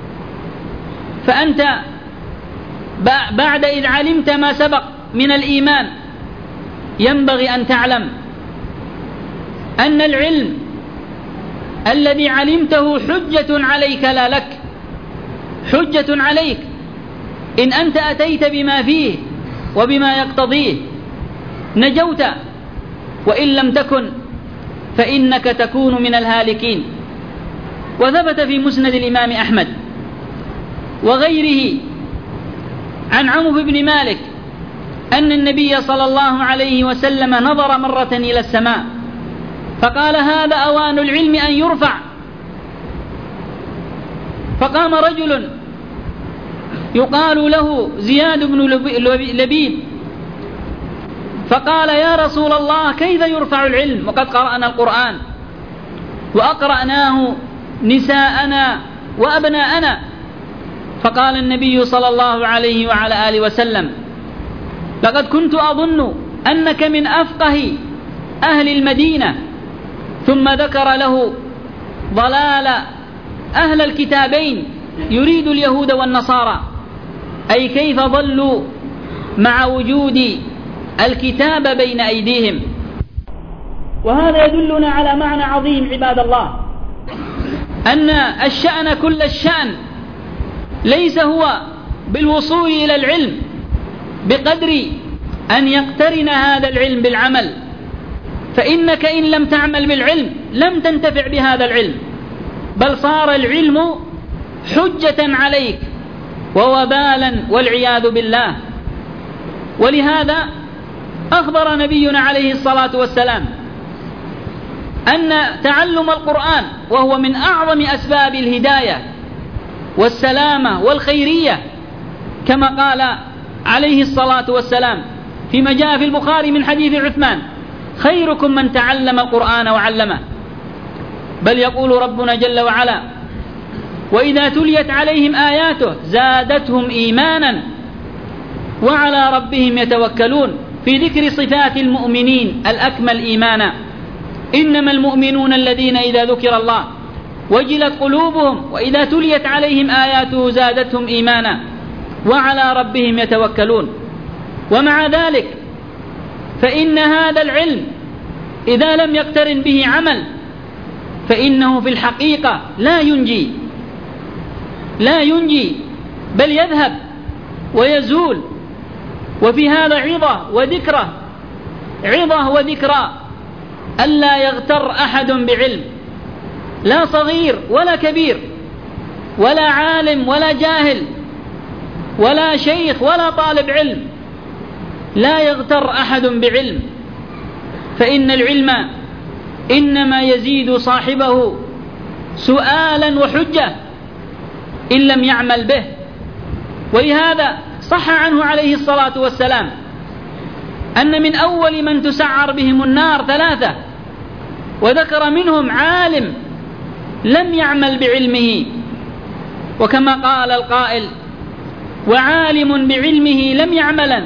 فأنت بعد إذ علمت ما سبق من الإيمان ينبغي أن تعلم أن العلم الذي علمته حجة عليك لا لك، حجة عليك إن أنت أتيت بما فيه وبما يقتضيه نجوت، وإن لم تكن فإنك تكون من الهالكين. وثبت في مسند الإمام أحمد وغيره عن عوف بن مالك أن النبي صلى الله عليه وسلم نظر مرة إلى السماء فقال: هذا أوان العلم أن يرفع. فقام رجل يقال له زياد بن لبيد فقال: يا رسول الله، كيف يرفع العلم وقد قرأنا القرآن وأقرأناه نساءنا وأبناءنا؟ فقال النبي صلى الله عليه وعلى آله وسلم: لقد كنت أظن أنك من أفقه أهل المدينة. ثم ذكر له ضلال أهل الكتابين يريد اليهود والنصارى، أي كيف ضلوا مع وجود الكتاب بين أيديهم. وهذا يدلنا على معنى عظيم عباد الله، أن الشأن كل الشأن ليس هو بالوصول إلى العلم بقدر أن يقترن هذا العلم بالعمل، فإنك إن لم تعمل بالعلم لم تنتفع بهذا العلم، بل صار العلم حجة عليك ووبالا والعياذ بالله. ولهذا أخبر نبينا عليه الصلاة والسلام أن تعلم القرآن وهو من أعظم أسباب الهداية والسلامة والخيرية، كما قال عليه الصلاة والسلام فيما جاء في البخاري من حديث عثمان: خيركم من تعلم القرآن وعلمه. بل يقول ربنا جل وعلا: وإذا تليت عليهم آياته زادتهم إيمانا وعلى ربهم يتوكلون، في ذكر صفات المؤمنين الأكمل إيمانا: إنما المؤمنون الذين إذا ذكر الله وجلت قلوبهم وإذا تليت عليهم آياته زادتهم إيمانا وعلى ربهم يتوكلون. ومع ذلك فإن هذا العلم إذا لم يقترن به عمل فإنه في الحقيقة لا ينجي لا ينجي بل يذهب ويزول. وفي هذا عظة وذكرى عظة وذكرى ألا يغتر أحد بعلم، لا صغير ولا كبير ولا عالم ولا جاهل ولا شيخ ولا طالب علم، لا يغتر أحد بعلم، فإن العلم إنما يزيد صاحبه سؤالا وحجة إن لم يعمل به. ولهذا صح عنه عليه الصلاة والسلام أن من أول من تسعر بهم النار ثلاثة، وذكر منهم عالم لم يعمل بعلمه، وكما قال القائل: وعالم بعلمه لم يعملا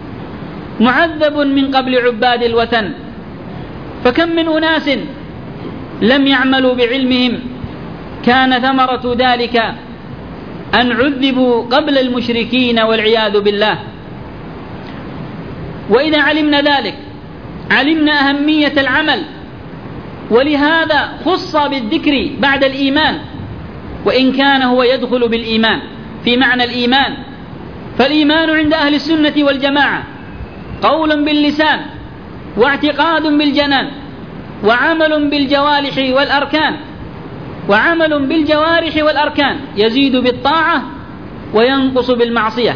معذب من قبل عباد الوثن. فكم من أناس لم يعملوا بعلمهم كان ثمرة ذلك أن عذبوا قبل المشركين والعياذ بالله. وإذا علمنا ذلك علمنا أهمية العمل، ولهذا خص بالذكر بعد الإيمان، وإن كان هو يدخل بالإيمان في معنى الإيمان. فالإيمان عند أهل السنة والجماعة قول باللسان واعتقاد بالجنان وعمل بالجوارح والأركان وعمل بالجوارح والأركان يزيد بالطاعة وينقص بالمعصية.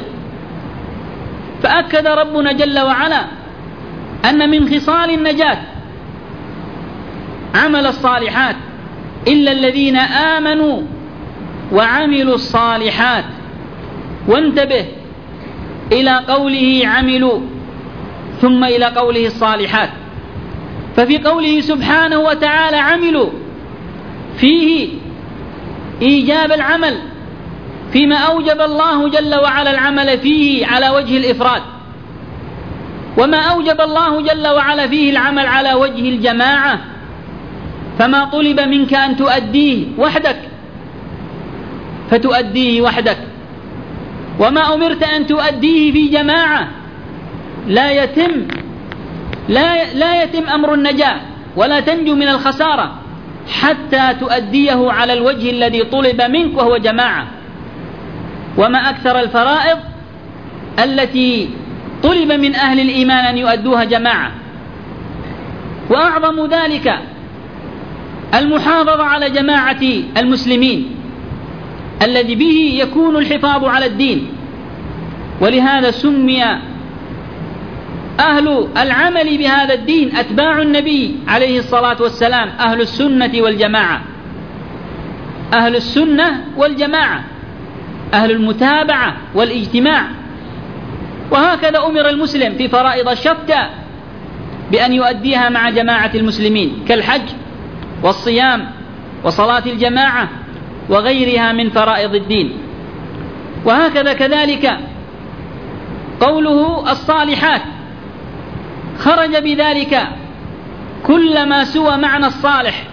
فأكد ربنا جل وعلا أن من خصال النجاة عمل الصالحات إلا الذين آمنوا وعملوا الصالحات. وانتبه إلى قوله عملوا ثم إلى قوله الصالحات. ففي قوله سبحانه وتعالى عملوا فيه إيجاب العمل فيما أوجب الله جل وعلا العمل فيه على وجه الإفراد، وما أوجب الله جل وعلا فيه العمل على وجه الجماعة. فما طلب منك أن تؤديه وحدك فتؤديه وحدك، وما أمرت أن تؤديه في جماعة لا يتم لا, لا يتم أمر النجاة ولا تنجو من الخسارة حتى تؤديه على الوجه الذي طلب منك وهو جماعة. وما أكثر الفرائض التي طلب من أهل الإيمان أن يؤدوها جماعة. وأعظم ذلك المحافظة على جماعة المسلمين الذي به يكون الحفاظ على الدين. ولهذا سمي أهل العمل بهذا الدين أتباع النبي عليه الصلاة والسلام أهل السنة والجماعة. أهل السنة والجماعة، أهل المتابعة والاجتماع. وهكذا أمر المسلم في فرائض الشتى بأن يؤديها مع جماعة المسلمين كالحج والصيام وصلاة الجماعة وغيرها من فرائض الدين. وهكذا كذلك قوله الصالحات خرج بذلك كل ما سوى معنى الصالح.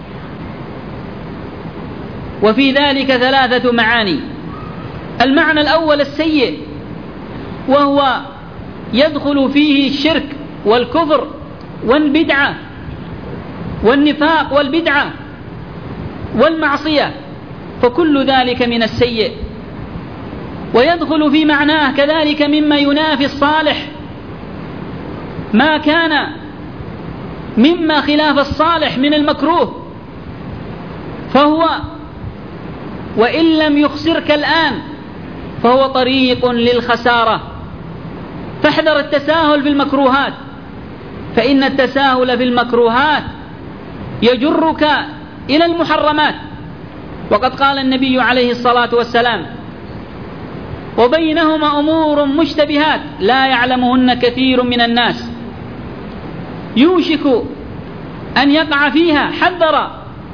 وفي ذلك ثلاثة معاني. المعنى الأول السيء، وهو يدخل فيه الشرك والكفر والبدعة والنفاق والبدعة والمعصية، فكل ذلك من السيء. ويدخل في معناه كذلك مما ينافي الصالح ما كان مما خلاف الصالح من المكروه، فهو وإن لم يخسرك الآن فهو طريق للخسارة. فاحذر التساهل في المكروهات، فإن التساهل في المكروهات يجرك إلى المحرمات. وقد قال النبي عليه الصلاة والسلام: وبينهما أمور مشتبهات لا يعلمهن كثير من الناس يوشك أن يقع فيها. حذر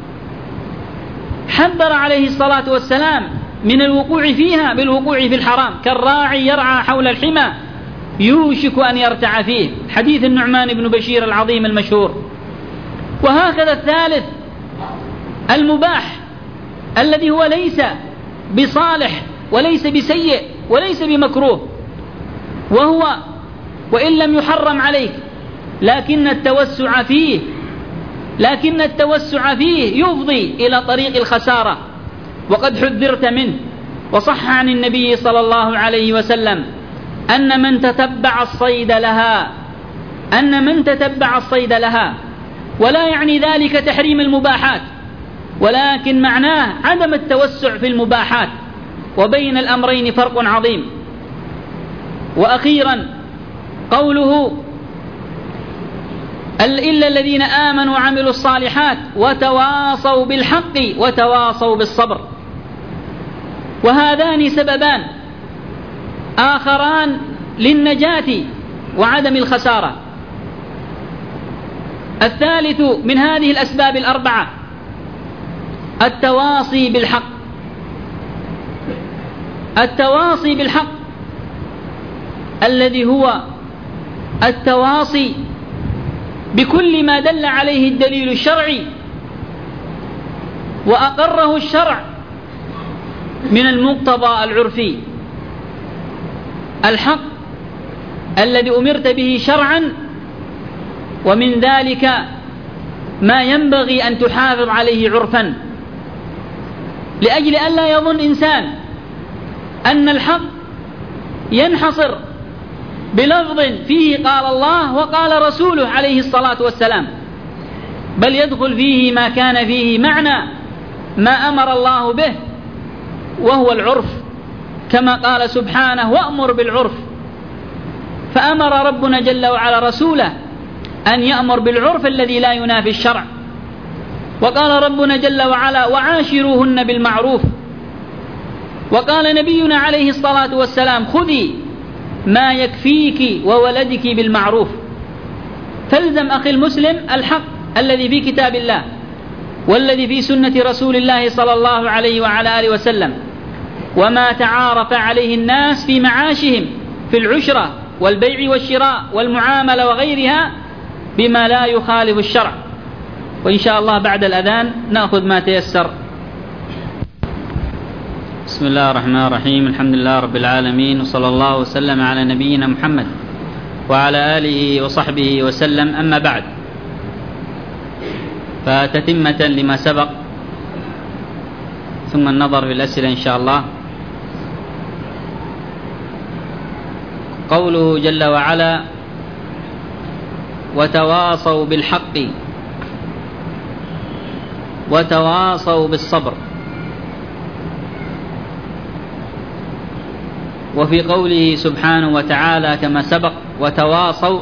حذر عليه الصلاة والسلام من الوقوع فيها بالوقوع في الحرام، كالراعي يرعى حول الحمى يوشك أن يرتع فيه، حديث النعمان بن بشير العظيم المشهور. وهكذا الثالث المباح الذي هو ليس بصالح وليس بسيء وليس بمكروه، وهو وإن لم يحرم عليك لكن التوسع فيه لكن التوسع فيه يفضي إلى طريق الخسارة، وقد حذرت منه. وصح عن النبي صلى الله عليه وسلم أن من تتبع الصيد لها أن من تتبع الصيد لها ولا يعني ذلك تحريم المباحات، ولكن معناه عدم التوسع في المباحات، وبين الأمرين فرق عظيم. وأخيرا قوله: إلا الذين آمنوا وعملوا الصالحات وتواصوا بالحق وتواصوا بالصبر. وهذان سببان آخران للنجاة وعدم الخسارة. الثالث من هذه الأسباب الأربعة التواصي بالحق. التواصي بالحق الذي هو التواصي بكل ما دل عليه الدليل الشرعي وأقره الشرع من المقتضى العرفي. الحق الذي أمرت به شرعا ومن ذلك ما ينبغي أن تحافظ عليه عرفا، لأجل أن لا يظن إنسان أن الحق ينحصر بلفظ فيه قال الله وقال رسوله عليه الصلاة والسلام، بل يدخل فيه ما كان فيه معنى ما أمر الله به، وهو العرف، كما قال سبحانه وأمر بالعرف. فأمر ربنا جل وعلا رسوله أن يأمر بالعرف الذي لا ينافي الشرع، وقال ربنا جل وعلا وعاشروهن بالمعروف، وقال نبينا عليه الصلاة والسلام خذي ما يكفيك وولدك بالمعروف. فالزم أخي المسلم الحق الذي في كتاب الله والذي في سنة رسول الله صلى الله عليه وعلى آله وسلم، وما تعارف عليه الناس في معاشهم في العشرة والبيع والشراء والمعاملة وغيرها بما لا يخالف الشرع. وإن شاء الله بعد الأذان نأخذ ما تيسر. بسم الله الرحمن الرحيم، الحمد لله رب العالمين، وصلى الله وسلم على نبينا محمد وعلى آله وصحبه وسلم. أما بعد، فتتمة لما سبق ثم النظر في الأسئلة إن شاء الله. قوله جل وعلا وتواصوا بالحق وتواصوا بالصبر، وفي قوله سبحانه وتعالى كما سبق وتواصوا،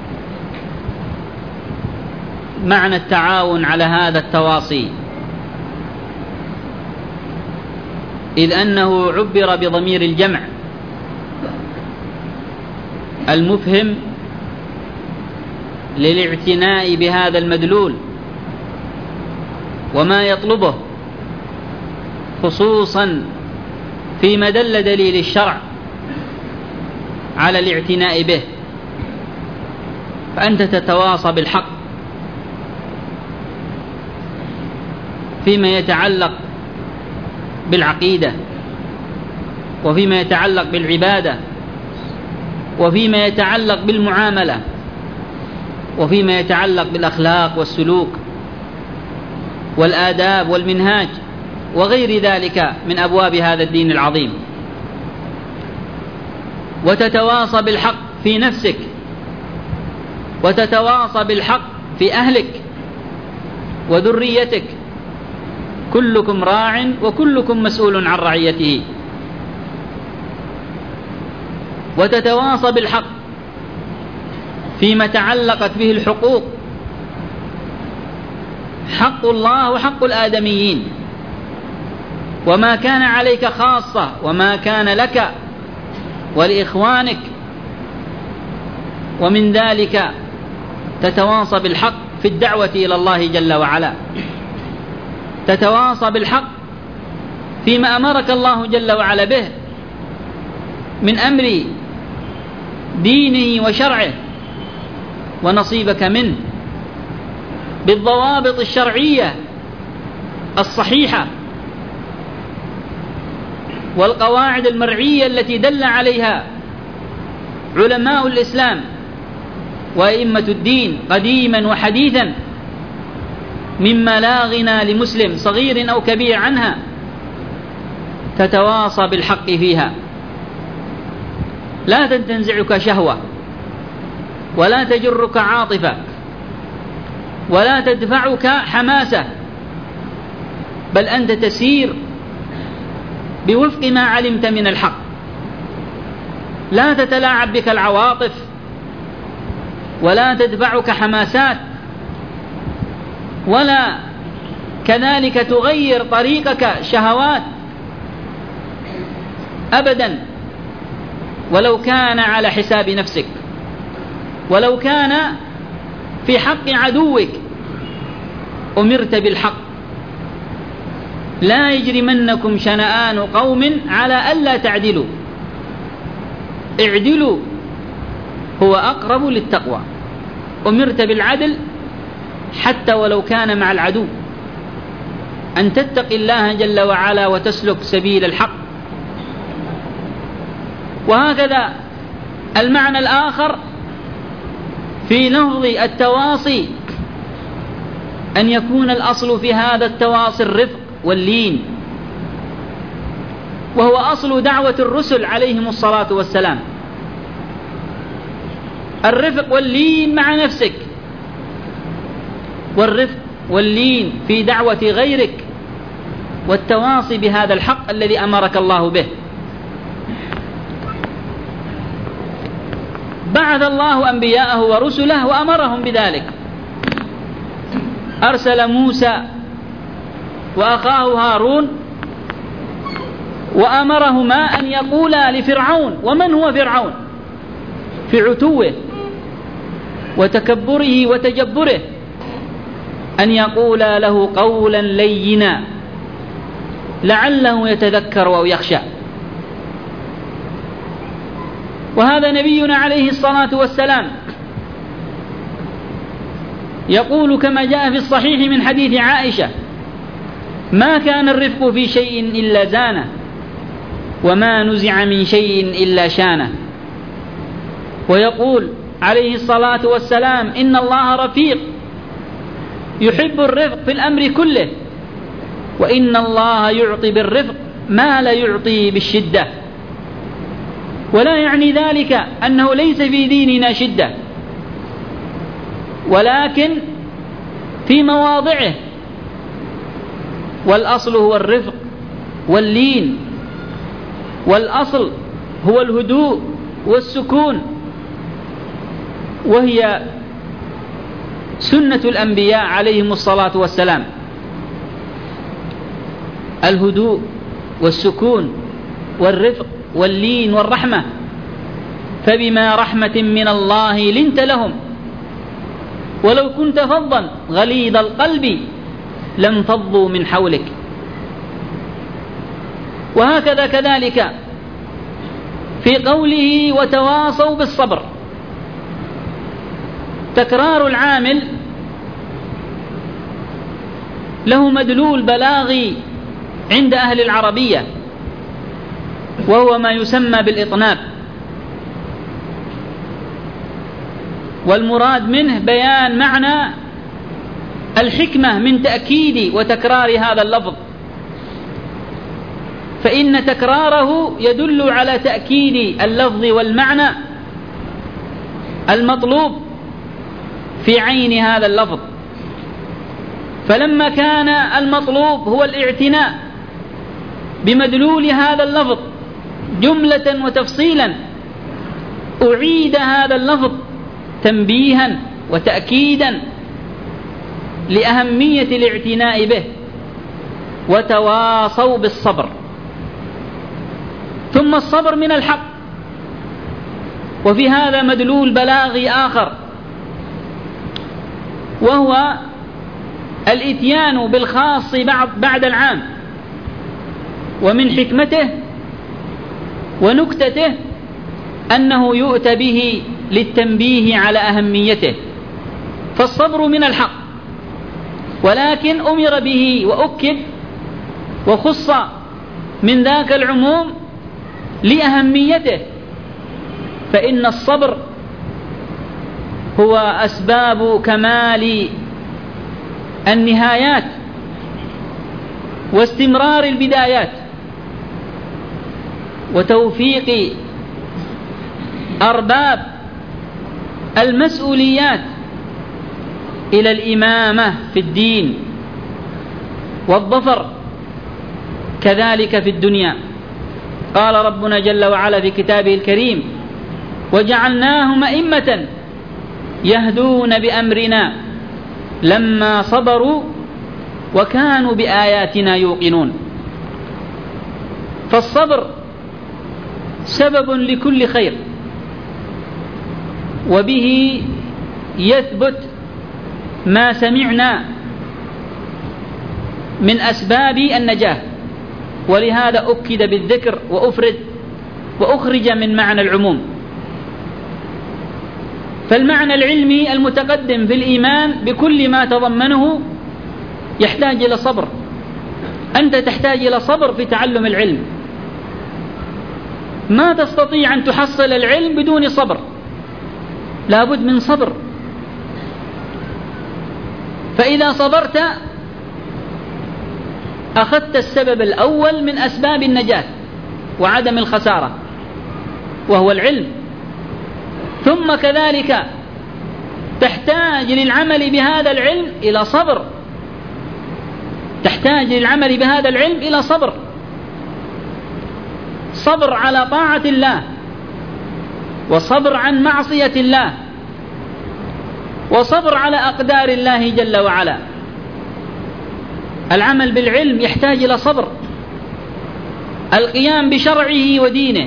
معنى التعاون على هذا التواصي، إذ أنه عبر بضمير الجمع المفهم للاعتناء بهذا المدلول وما يطلبه، خصوصا فيما دل دليل الشرع على الاعتناء به. فأنت تتواصى بالحق فيما يتعلق بالعقيدة، وفيما يتعلق بالعبادة، وفيما يتعلق بالمعاملة، وفيما يتعلق بالأخلاق والسلوك والآداب والمنهاج وغير ذلك من أبواب هذا الدين العظيم. وتتواصى بالحق في نفسك، وتتواصى بالحق في أهلك وذريتك، كلكم راع وكلكم مسؤول عن رعيته. وتتواصى بالحق فيما تعلقت به الحقوق، حق الله وحق الآدميين، وما كان عليك خاصة وما كان لك ولإخوانك. ومن ذلك تتواصى بالحق في الدعوة إلى الله جل وعلا، تتواصى بالحق فيما أمرك الله جل وعلا به من أمر دينه وشرعه ونصيبك منه بالضوابط الشرعية الصحيحة والقواعد المرعية التي دل عليها علماء الإسلام وأئمة الدين قديما وحديثا، مما لا غنى لمسلم صغير أو كبير عنها. تتواصى بالحق فيها، لا تنزعك شهوة ولا تجرك عاطفة ولا تدفعك حماسة، بل أنت تسير بوفق ما علمت من الحق، لا تتلاعب بك العواطف ولا تدفعك حماسات، ولا كذلك تغير طريقك شهوات أبدا، ولو كان على حساب نفسك، ولو كان في حق عدوك. أمرت بالحق، لا يجرمنكم شنآن قوم على ألا تعدلوا، اعدلوا هو أقرب للتقوى. أمرت بالعدل حتى ولو كان مع العدو، أن تتقي الله جل وعلا وتسلك سبيل الحق. وهكذا المعنى الآخر في لفظ التواصي أن يكون الأصل في هذا التواصي الرفق واللين، وهو أصل دعوة الرسل عليهم الصلاة والسلام. الرفق واللين مع نفسك، والرفق واللين في دعوة غيرك، والتواصي بهذا الحق الذي أمرك الله به. بعث الله أنبياءه ورسله وأمرهم بذلك. أرسل موسى وأخاه هارون وأمرهما أن يقولا لفرعون، ومن هو فرعون في عتوه وتكبره وتجبره، أن يقولا له قولا لينا لعله يتذكر أو يخشى. وهذا نبينا عليه الصلاة والسلام يقول كما جاء في الصحيح من حديث عائشة: ما كان الرفق في شيء إلا زانه، وما نزع من شيء إلا شانه. ويقول عليه الصلاة والسلام: إن الله رفيق يحب الرفق في الأمر كله، وإن الله يعطي بالرفق ما لا يعطي بالشدة. ولا يعني ذلك أنه ليس في ديننا شدة، ولكن في مواضعه، والأصل هو الرفق واللين، والأصل هو الهدوء والسكون، وهي سنة الأنبياء عليهم الصلاة والسلام، الهدوء والسكون والرفق واللين والرحمة. فبما رحمة من الله لنت لهم، ولو كنت فظا غليظ القلب لانفضوا من حولك. وهكذا كذلك في قوله: وتواصوا بالصبر. تكرار العامل له مدلول بلاغي عند أهل العربية، وهو ما يسمى بالإطناب، والمراد منه بيان معنى الحكمة من تأكيد وتكرار هذا اللفظ، فإن تكراره يدل على تأكيد اللفظ والمعنى المطلوب في عين هذا اللفظ. فلما كان المطلوب هو الاعتناء بمدلول هذا اللفظ جملة وتفصيلا، أعيد هذا اللفظ تنبيها وتأكيدا لأهمية الاعتناء به. وتواصوا بالصبر. ثم الصبر من الحق، وفي هذا مدلول بلاغي آخر، وهو الإتيان بالخاص بعد العام. ومن حكمته ونكتته أنه يؤتى به للتنبيه على أهميته. فالصبر من الحق، ولكن أمر به وأكد وخص من ذاك العموم لأهميته، فإن الصبر هو أسباب كمال النهايات واستمرار البدايات وتوفيق أرباب المسؤوليات إلى الإمامة في الدين والظفر كذلك في الدنيا. قال ربنا جل وعلا في كتابه الكريم: وجعلناهم أئمة يهدون بأمرنا لما صبروا وكانوا بآياتنا يوقنون. فالصبر سبب لكل خير، وبه يثبت ما سمعنا من أسباب النجاة، ولهذا أكد بالذكر وأفرد وأخرج من معنى العموم. فالمعنى العلمي المتقدم في الإيمان بكل ما تضمنه يحتاج إلى صبر. أنت تحتاج إلى صبر في تعلم العلم، ما تستطيع أن تحصل العلم بدون صبر، لا بد من صبر فإذا صبرت أخذت السبب الأول من أسباب النجاة وعدم الخسارة، وهو العلم. ثم كذلك تحتاج للعمل بهذا العلم إلى صبر، تحتاج للعمل بهذا العلم إلى صبر، صبر على طاعة الله، وصبر عن معصية الله، وصبر على أقدار الله جل وعلا. العمل بالعلم يحتاج إلى صبر، القيام بشرعه ودينه،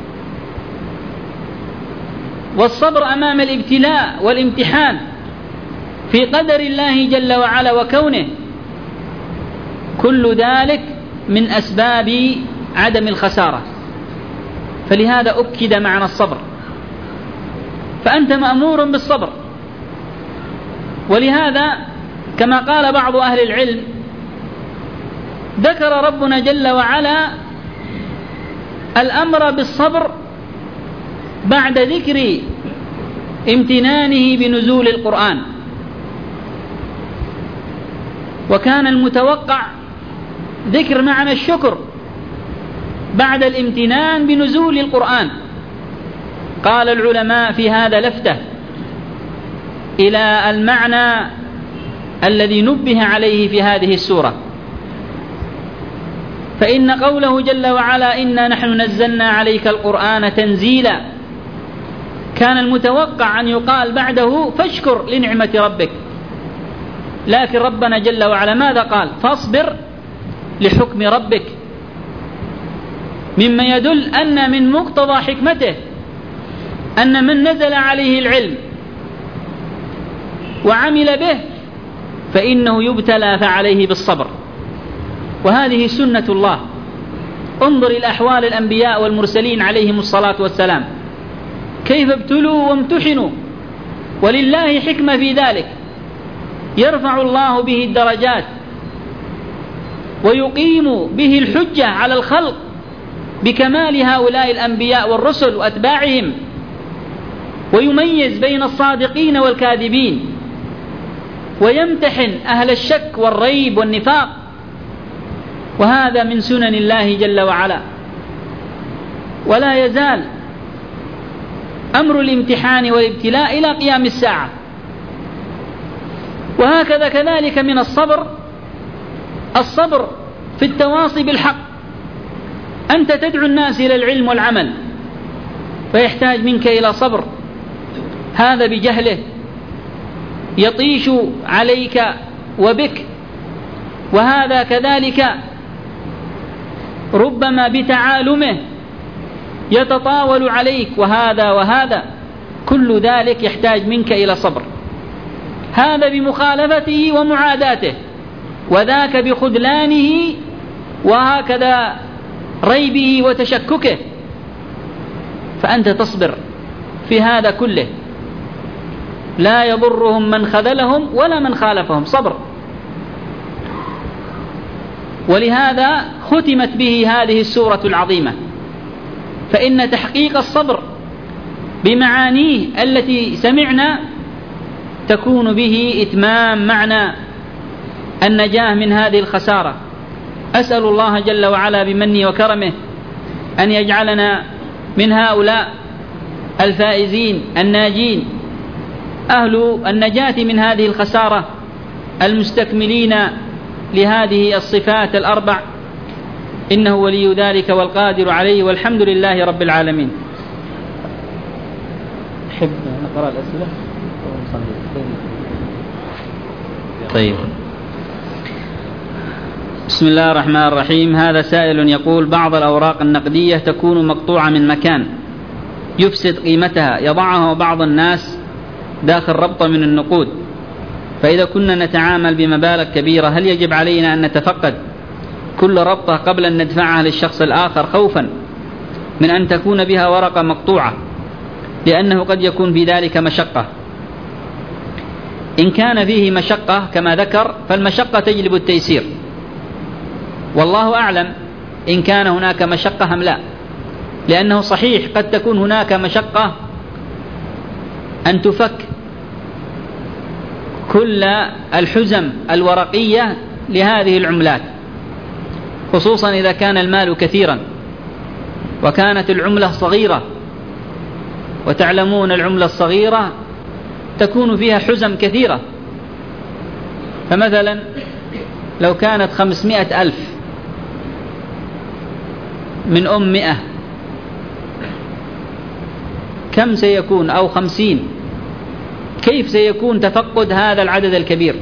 والصبر أمام الابتلاء والامتحان في قدر الله جل وعلا وكونه، كل ذلك من أسباب عدم الخسارة. فلهذا أكد معنى الصبر، فأنت مأمور بالصبر. ولهذا كما قال بعض أهل العلم، ذكر ربنا جل وعلا الأمر بالصبر بعد ذكر امتنانه بنزول القرآن، وكان المتوقع ذكر معنى الشكر بعد الامتنان بنزول القرآن. قال العلماء في هذا لفتة إلى المعنى الذي نبه عليه في هذه السورة، فإن قوله جل وعلا إنا نحن نزلنا عليك القرآن تنزيلا، كان المتوقع أن يقال بعده فاشكر لنعمة ربك، لكن ربنا جل وعلا ماذا قال؟ فاصبر لحكم ربك، مما يدل أن من مقتضى حكمته أن من نزل عليه العلم وعمل به فإنه يبتلى فعليه بالصبر، وهذه سنة الله. انظر إلى أحوال الأنبياء والمرسلين عليهم الصلاة والسلام، كيف ابتلوا وامتحنوا، ولله حكمة في ذلك، يرفع الله به الدرجات ويقيم به الحجة على الخلق بكمال هؤلاء الأنبياء والرسل وأتباعهم، ويميز بين الصادقين والكاذبين، ويمتحن أهل الشك والريب والنفاق، وهذا من سنن الله جل وعلا. ولا يزال أمر الامتحان والابتلاء إلى قيام الساعة. وهكذا كذلك من الصبر الصبر في التواصي بالحق. أنت تدعو الناس إلى العلم والعمل، فيحتاج منك إلى صبر، هذا بجهله يطيش عليك وبك، وهذا كذلك ربما بتعالمه يتطاول عليك، وهذا وهذا كل ذلك يحتاج منك إلى صبر، هذا بمخالفته ومعاداته، وذاك بخذلانه، وهكذا ريبه وتشككه، فأنت تصبر في هذا كله، لا يضرهم من خذلهم ولا من خالفهم، صبر. ولهذا ختمت به هذه السورة العظيمة، فإن تحقيق الصبر بمعانيه التي سمعنا تكون به إتمام معنى النجاة من هذه الخسارة. أسأل الله جل وعلا بمنه وكرمه أن يجعلنا من هؤلاء الفائزين الناجين، أهل النجاة من هذه الخسارة، المستكملين لهذه الصفات الأربع، إنه ولي ذلك والقادر عليه، والحمد لله رب العالمين. أحب نقرأ الأسئلة. طيب، بسم الله الرحمن الرحيم. هذا سائل يقول: بعض الأوراق النقدية تكون مقطوعة من مكان يفسد قيمتها، يضعها بعض الناس داخل ربطة من النقود، فإذا كنا نتعامل بمبالغ كبيرة هل يجب علينا أن نتفقد كل ربطة قبل أن ندفعها للشخص الآخر، خوفا من أن تكون بها ورقة مقطوعة، لأنه قد يكون في ذلك مشقة؟ إن كان فيه مشقة كما ذكر فالمشقة تجلب التيسير، والله أعلم إن كان هناك مشقة أم لا، لأنه صحيح قد تكون هناك مشقة أن تفك كل الحزم الورقية لهذه العملات، خصوصا إذا كان المال كثيرا وكانت العملة صغيرة، وتعلمون العملة الصغيرة تكون فيها حزم كثيرة. فمثلا لو كانت خمسمائة ألف من أم مئة كم سيكون؟ أو خمسين، كيف سيكون تفقد هذا العدد الكبير؟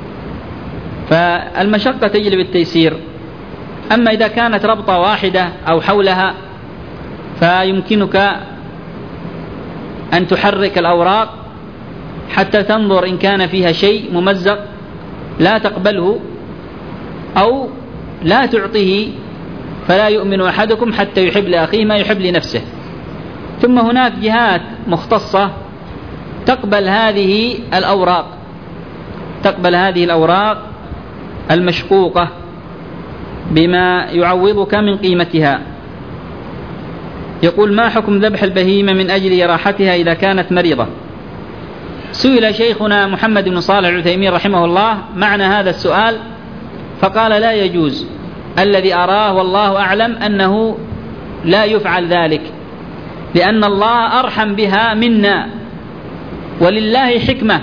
فالمشقة تجلب التيسير. أما إذا كانت ربطة واحدة أو حولها فيمكنك أن تحرك الأوراق حتى تنظر إن كان فيها شيء ممزق لا تقبله أو لا تعطيه، فلا يؤمن أحدكم حتى يحب لأخيه ما يحب لنفسه. ثم هناك جهات مختصة تقبل هذه الأوراق تقبل هذه الأوراق المشقوقة بما يعوضك من قيمتها. يقول: ما حكم ذبح البهيمة من أجل راحتها إذا كانت مريضة؟ سئل شيخنا محمد بن صالح العثيمين رحمه الله معنى هذا السؤال فقال: لا يجوز. الذي أراه والله أعلم أنه لا يفعل ذلك، لأن الله أرحم بها منا، ولله حكمة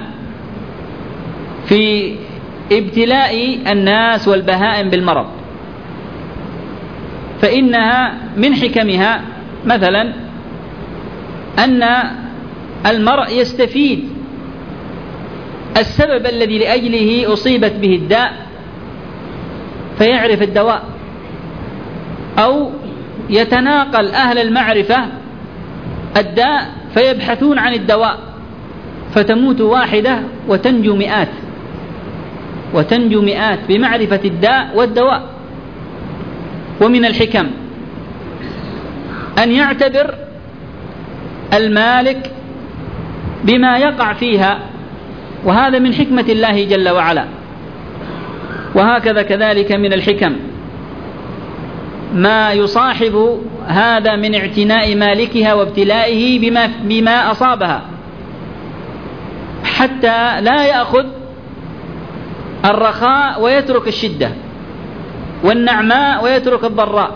في ابتلاء الناس والبهائم بالمرض. فإنها من حكمها مثلا أن المرء يستفيد السبب الذي لأجله أصيبت به الداء فيعرف الدواء، أو يتناقل أهل المعرفة الداء فيبحثون عن الدواء، فتموت واحدة وتنجو مئات وتنجو مئات بمعرفة الداء والدواء. ومن الحكم أن يعتبر المالك بما يقع فيها، وهذا من حكمة الله جل وعلا. وهكذا كذلك من الحكم ما يصاحب هذا من اعتناء مالكها وابتلائه بما, بما أصابها، حتى لا يأخذ الرخاء ويترك الشدة، والنعماء ويترك الضراء،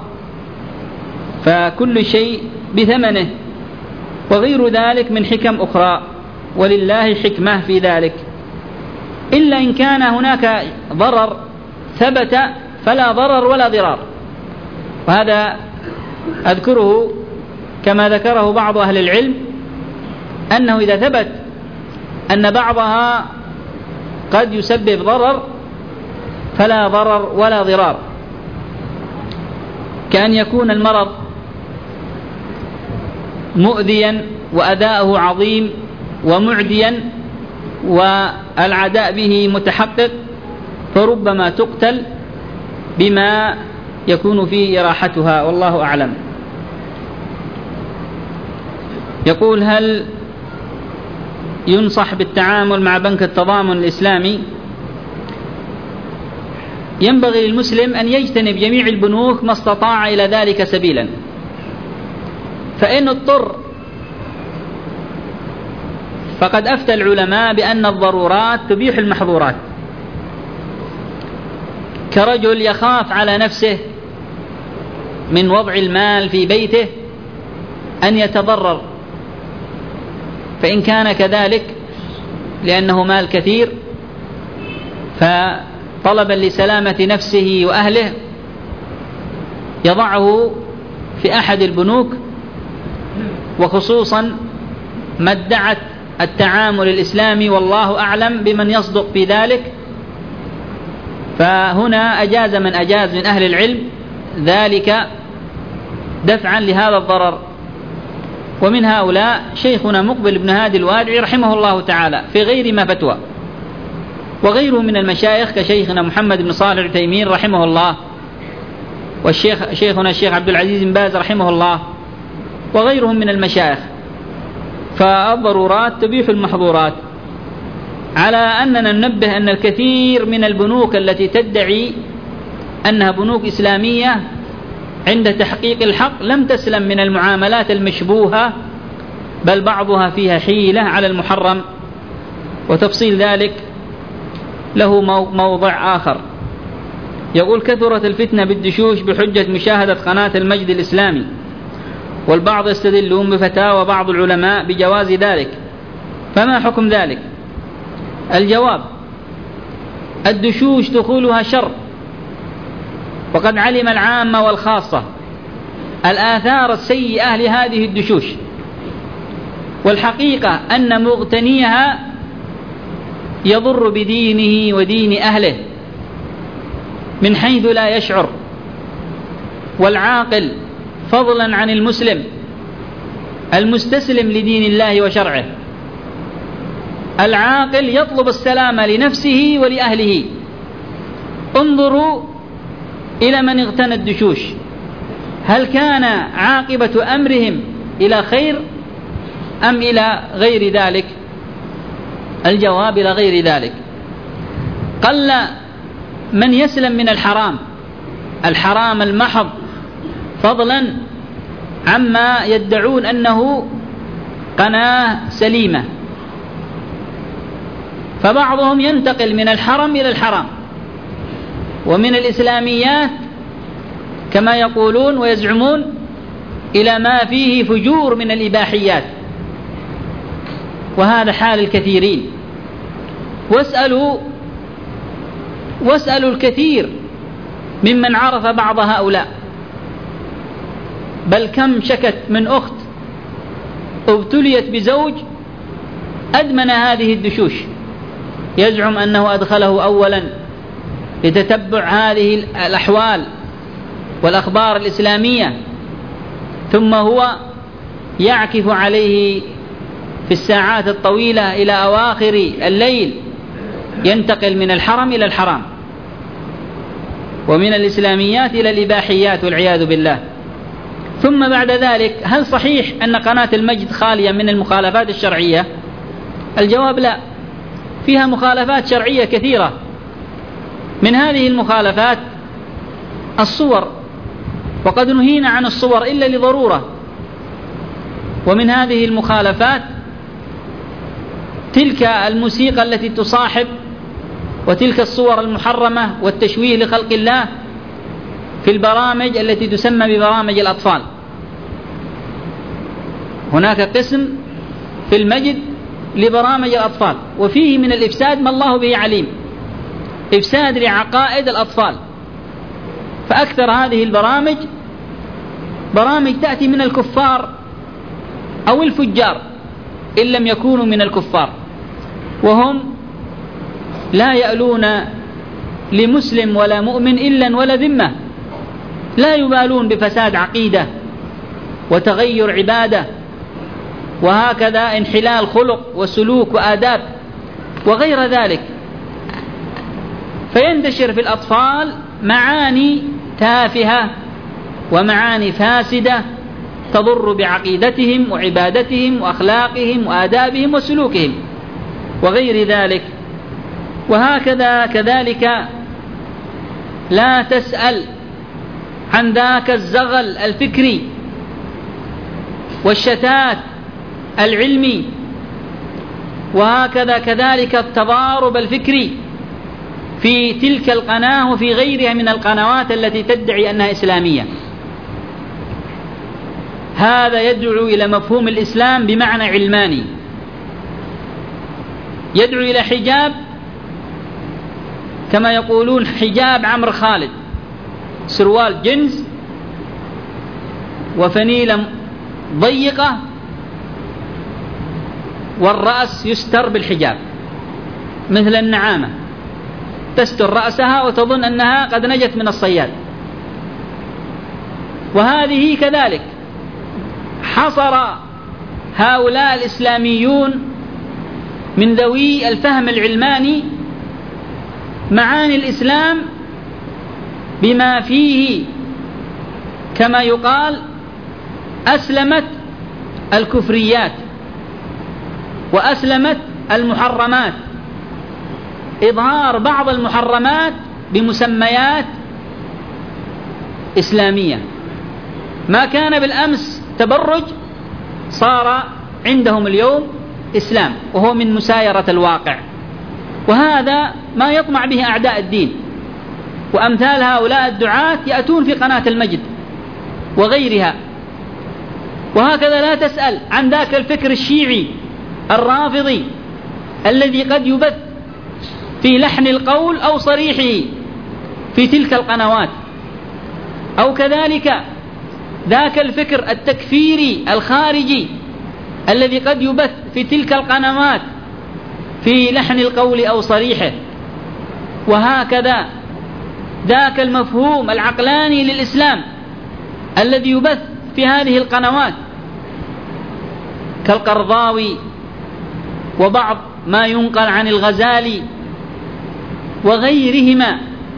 فكل شيء بثمنه. وغير ذلك من حكم أخرى، ولله حكمة في ذلك، إلا إن كان هناك ضرر ثبت فلا ضرر ولا ضرار. وهذا أذكره كما ذكره بعض أهل العلم، أنه إذا ثبت أن بعضها قد يسبب ضرر فلا ضرر ولا ضرار، كأن يكون المرض مؤذيا وأداؤه عظيم ومعديا والعداء به متحقق، فربما تقتل بما يكون فيه إراحتها، والله أعلم. يقول: هل ينصح بالتعامل مع بنك التضامن الإسلامي؟ ينبغي للمسلم أن يجتنب جميع البنوك ما استطاع إلى ذلك سبيلا، فإن اضطر فقد أفتى العلماء بأن الضرورات تبيح المحظورات، كرجل يخاف على نفسه من وضع المال في بيته أن يتضرر، فإن كان كذلك لأنه مال كثير فطلبا لسلامة نفسه وأهله يضعه في أحد البنوك، وخصوصا ما ادعت التعامل الإسلامي، والله أعلم بمن يصدق في ذلك. فهنا أجاز من أجاز من أهل العلم ذلك دفعا لهذا الضرر. ومن هؤلاء شيخنا مقبل بن هادي الوادعي رحمه الله تعالى في غير ما فتوى، وغيره من المشايخ كشيخنا محمد بن صالح العثيمين رحمه الله، والشيخ شيخنا الشيخ عبد العزيز بن باز رحمه الله، وغيرهم من المشايخ. فالضرورات تبيح المحظورات، على أننا ننبه أن الكثير من البنوك التي تدعي أنها بنوك إسلامية عند تحقيق الحق لم تسلم من المعاملات المشبوهة، بل بعضها فيها حيلة على المحرم. وتفصيل ذلك له موضع آخر، يقول: كثرت الفتنة بالدشوش بحجة مشاهدة قناة المجد الإسلامي، والبعض يستدلون بفتاوى بعض العلماء بجواز ذلك، فما حكم ذلك؟ الجواب: الدشوش دخولها شر، وقد علم العامة والخاصة الآثار السيئة لهذه الدشوش، والحقيقة أن مغتنيها يضر بدينه ودين أهله من حيث لا يشعر. والعاقل فضلا عن المسلم المستسلم لدين الله وشرعه، العاقل يطلب السلام لنفسه ولأهله. انظروا إلى من اغتنى الدشوش، هل كان عاقبة أمرهم إلى خير أم إلى غير ذلك؟ الجواب: إلى غير ذلك. قل من يسلم من الحرام الحرام المحض، فضلا عما يدعون أنه قناة سليمة، فبعضهم ينتقل من الحرم إلى الحرام، ومن الإسلاميات كما يقولون ويزعمون إلى ما فيه فجور من الإباحيات، وهذا حال الكثيرين. واسألوا واسألوا الكثير ممن عرف بعض هؤلاء، بل كم شكت من أخت ابتليت بزوج أدمن هذه الدشوش، يزعم أنه أدخله أولا لتتبع هذه الأحوال والأخبار الإسلامية، ثم هو يعكف عليه في الساعات الطويلة إلى أواخر الليل، ينتقل من الحرم إلى الحرام، ومن الإسلاميات إلى الإباحيات والعياذ بالله. ثم بعد ذلك: هل صحيح أن قناة المجد خالية من المخالفات الشرعية؟ الجواب: لا، فيها مخالفات شرعية كثيرة. من هذه المخالفات الصور، وقد نهينا عن الصور إلا لضرورة. ومن هذه المخالفات تلك الموسيقى التي تصاحب، وتلك الصور المحرمة والتشويه لخلق الله في البرامج التي تسمى ببرامج الأطفال. هناك قسم في المجد لبرامج الأطفال، وفيه من الإفساد ما الله به عليم، إفساد لعقائد الأطفال. فأكثر هذه البرامج برامج تأتي من الكفار أو الفجار إن لم يكونوا من الكفار، وهم لا يألون لمسلم ولا مؤمن إلا ولا ذمة، لا يبالون بفساد عقيدة وتغير عبادة، وهكذا انحلال خلق وسلوك وآداب وغير ذلك. فينتشر في الأطفال معاني تافهة ومعاني فاسدة تضر بعقيدتهم وعبادتهم وأخلاقهم وآدابهم وسلوكهم وغير ذلك. وهكذا كذلك لا تسأل عن ذاك الزغل الفكري والشتات العلمي، وهكذا كذلك التضارب الفكري في تلك القناة وفي غيرها من القنوات التي تدعي أنها إسلامية. هذا يدعو إلى مفهوم الإسلام بمعنى علماني، يدعو إلى حجاب كما يقولون حجاب عمرو خالد، سروال جنس وفنيلة ضيقة والرأس يستر بالحجاب مثل النعامة، تستر رأسها وتظن أنها قد نجت من الصياد. وهذه كذلك حصر هؤلاء الإسلاميون من ذوي الفهم العلماني معاني الإسلام بما فيه كما يقال أسلمت الكفريات وأسلمت المحرمات، إظهار بعض المحرمات بمسميات إسلامية. ما كان بالأمس تبرج صار عندهم اليوم إسلام، وهو من مسايرة الواقع. وهذا ما يطمع به أعداء الدين، وأمثال هؤلاء الدعاة يأتون في قناة المجد وغيرها. وهكذا لا تسأل عن ذاك الفكر الشيعي الرافضي الذي قد يبث في لحن القول أو صريحه في تلك القنوات، أو كذلك ذاك الفكر التكفيري الخارجي الذي قد يبث في تلك القنوات في لحن القول أو صريحه. وهكذا ذاك المفهوم العقلاني للإسلام الذي يبث في هذه القنوات كالقرضاوي وبعض ما ينقل عن الغزالي وغيرهما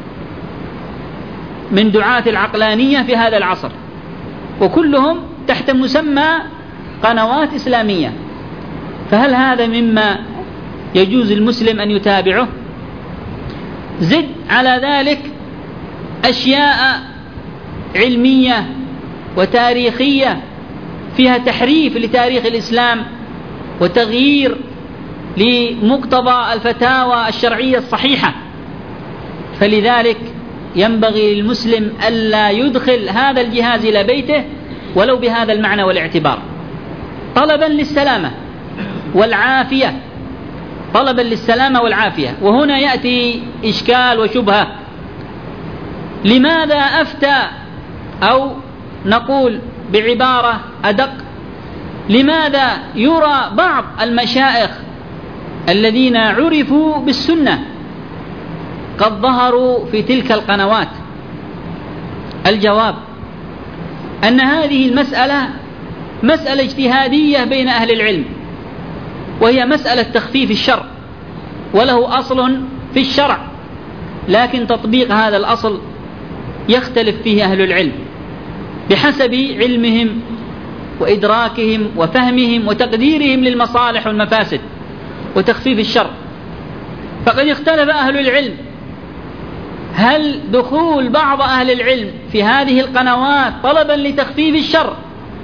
من دعاة العقلانية في هذا العصر، وكلهم تحت مسمى قنوات إسلامية. فهل هذا مما يجوز المسلم أن يتابعه؟ زد على ذلك أشياء علمية وتاريخية فيها تحريف لتاريخ الإسلام وتغيير لمقتضى الفتاوى الشرعية الصحيحة. فلذلك ينبغي للمسلم ألا يدخل هذا الجهاز إلى بيته ولو بهذا المعنى والاعتبار، طلبا للسلامة والعافية، طلبا للسلامة والعافية. وهنا يأتي إشكال وشبهة: لماذا أفتى، أو نقول بعبارة أدق، لماذا يرى بعض المشائخ الذين عرفوا بالسنة قد ظهروا في تلك القنوات؟ الجواب أن هذه المسألة مسألة اجتهادية بين أهل العلم، وهي مسألة تخفيف الشرع، وله أصل في الشرع، لكن تطبيق هذا الأصل يختلف فيه أهل العلم بحسب علمهم وإدراكهم وفهمهم وتقديرهم للمصالح والمفاسد وتخفيف الشر. فقد اختلف أهل العلم هل دخول بعض أهل العلم في هذه القنوات طلبا لتخفيف الشر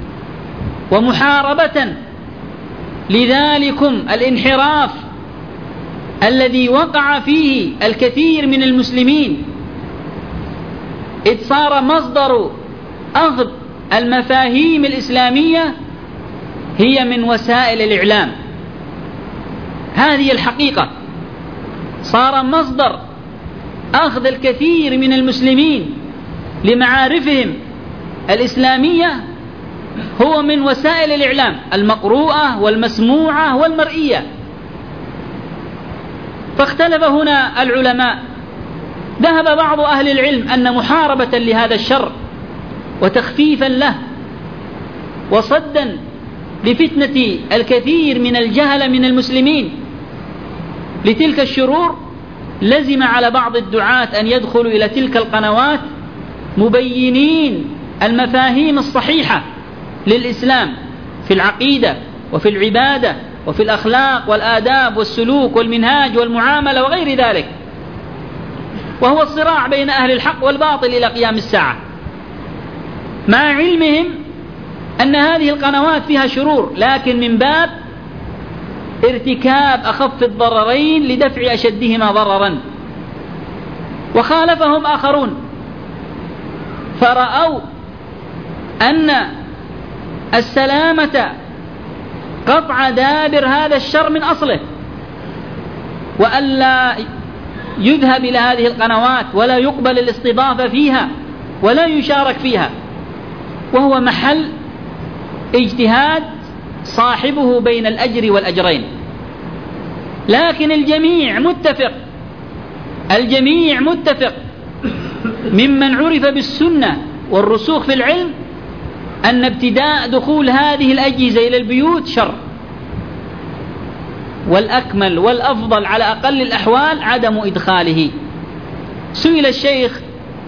ومحاربة لذلكم الانحراف الذي وقع فيه الكثير من المسلمين، إذ صار مصدر أخذ المفاهيم الإسلامية هي من وسائل الإعلام. هذه الحقيقة، صار مصدر أخذ الكثير من المسلمين لمعارفهم الإسلامية هو من وسائل الإعلام المقروءة والمسموعة والمرئية. فاختلف هنا العلماء، ذهب بعض أهل العلم أن محاربة لهذا الشر وتخفيفا له وصدا لفتنة الكثير من الجهل من المسلمين لتلك الشرور لزم على بعض الدعاة أن يدخلوا إلى تلك القنوات مبينين المفاهيم الصحيحة للإسلام في العقيدة وفي العبادة وفي الأخلاق والآداب والسلوك والمنهاج والمعاملة وغير ذلك، وهو الصراع بين أهل الحق والباطل إلى قيام الساعة، مع علمهم أن هذه القنوات فيها شرور، لكن من باب ارتكاب أخف الضررين لدفع أشدهما ضررا. وخالفهم آخرون فرأوا أن السلامة قطع دابر هذا الشر من أصله، وألا يذهب إلى هذه القنوات ولا يقبل الاستضافة فيها ولا يشارك فيها، وهو محل اجتهاد صاحبه بين الأجر والأجرين. لكن الجميع متفق الجميع متفق ممن عرف بالسنة والرسوخ في العلم أن ابتداء دخول هذه الأجهزة إلى البيوت شر، والأكمل والأفضل على أقل الأحوال عدم إدخاله. سئل الشيخ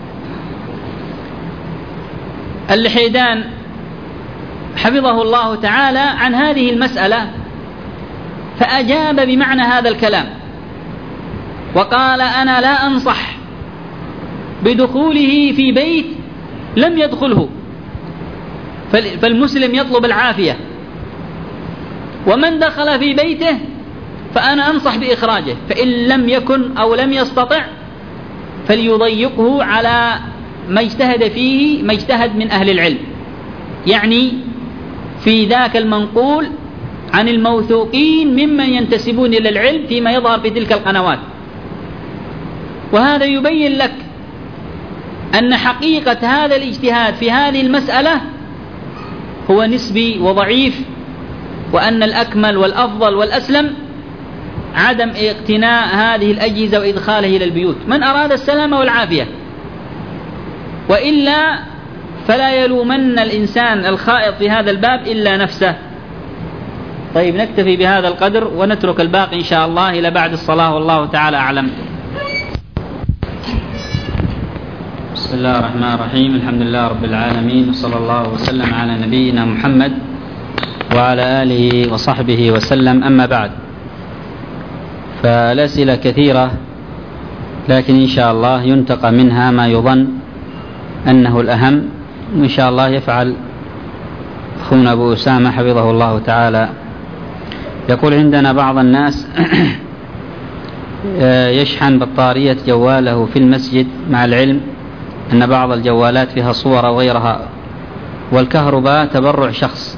اللحيدان حفظه الله تعالى عن هذه المسألة، فأجاب بمعنى هذا الكلام وقال: أنا لا أنصح بدخوله في بيت لم يدخله، فالمسلم يطلب العافية، ومن دخل في بيته فأنا أنصح بإخراجه، فإن لم يكن أو لم يستطع فليضيقه على ما اجتهد فيه ما اجتهد من أهل العلم، يعني في ذاك المنقول عن الموثوقين ممن ينتسبون إلى العلم فيما يظهر في تلك القنوات. وهذا يبين لك أن حقيقة هذا الاجتهاد في هذه المسألة هو نسبي وضعيف، وأن الأكمل والأفضل والأسلم عدم اقتناء هذه الأجهزة وإدخالها إلى البيوت من أراد السلامة والعافية، وإلا فلا يلومن الإنسان الخائض في هذا الباب إلا نفسه. طيب نكتفي بهذا القدر ونترك الباقي إن شاء الله إلى بعد الصلاة، والله تعالى أعلم. بسم الله الرحمن الرحيم، الحمد لله رب العالمين، وصلى الله وسلم على نبينا محمد وعلى آله وصحبه وسلم. أما بعد، فالأسئلة كثيرة، لكن إن شاء الله ينتقى منها ما يظن أنه الأهم، وإن شاء الله يفعل أخونا أبو أسامة حفظه الله تعالى. يقول: عندنا بعض الناس يشحن بطارية جواله في المسجد، مع العلم أن بعض الجوالات فيها صور وغيرها، والكهرباء تبرع شخص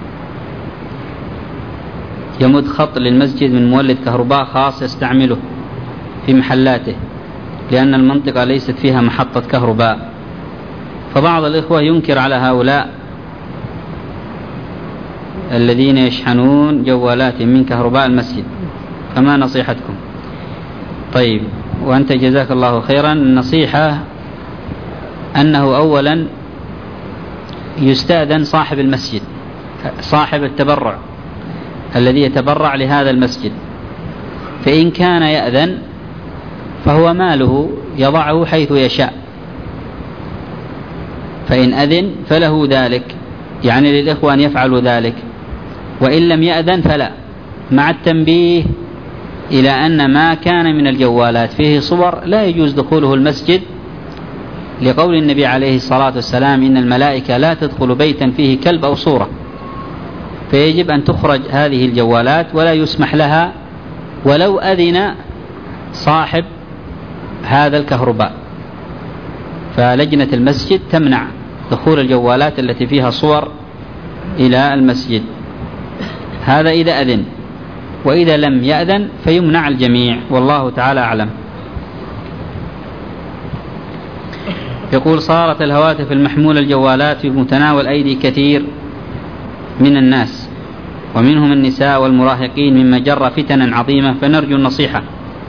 يمد خط للمسجد من مولد كهرباء خاص يستعمله في محلاته، لأن المنطقة ليست فيها محطة كهرباء. فبعض الإخوة ينكر على هؤلاء الذين يشحنون جوالاتهم من كهرباء المسجد، فما نصيحتكم؟ طيب، وأنت جزاك الله خيرا. النصيحة أنه أولا يستأذن صاحب المسجد، صاحب التبرع الذي يتبرع لهذا المسجد، فإن كان يأذن فهو ماله يضعه حيث يشاء، فإن أذن فله ذلك، يعني للإخوة أن يفعلوا ذلك، وإن لم يأذن فلا، مع التنبيه إلى أن ما كان من الجوالات فيه صور لا يجوز دخوله المسجد، لقول النبي عليه الصلاة والسلام: إن الملائكة لا تدخل بيتا فيه كلب أو صورة. فيجب أن تخرج هذه الجوالات ولا يسمح لها ولو أذن صاحب هذا الكهرباء. فلجنة المسجد تمنع دخول الجوالات التي فيها صور إلى المسجد، هذا إذا أذن، وإذا لم يأذن فيمنع الجميع، والله تعالى أعلم. يقول: صارت الهواتف المحمولة الجوالات في متناول أيدي كثير من الناس، ومنهم النساء والمراهقين، مما جر فتنا عظيمة، فنرجو النصيحة.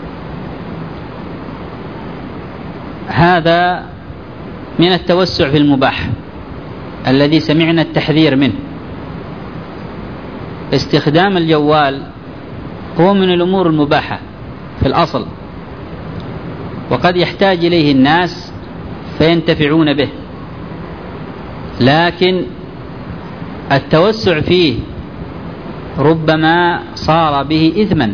هذا من التوسع في المباح الذي سمعنا التحذير منه. استخدام الجوال هو من الأمور المباحة في الأصل، وقد يحتاج إليه الناس فينتفعون به، لكن التوسع فيه ربما صار به إثما،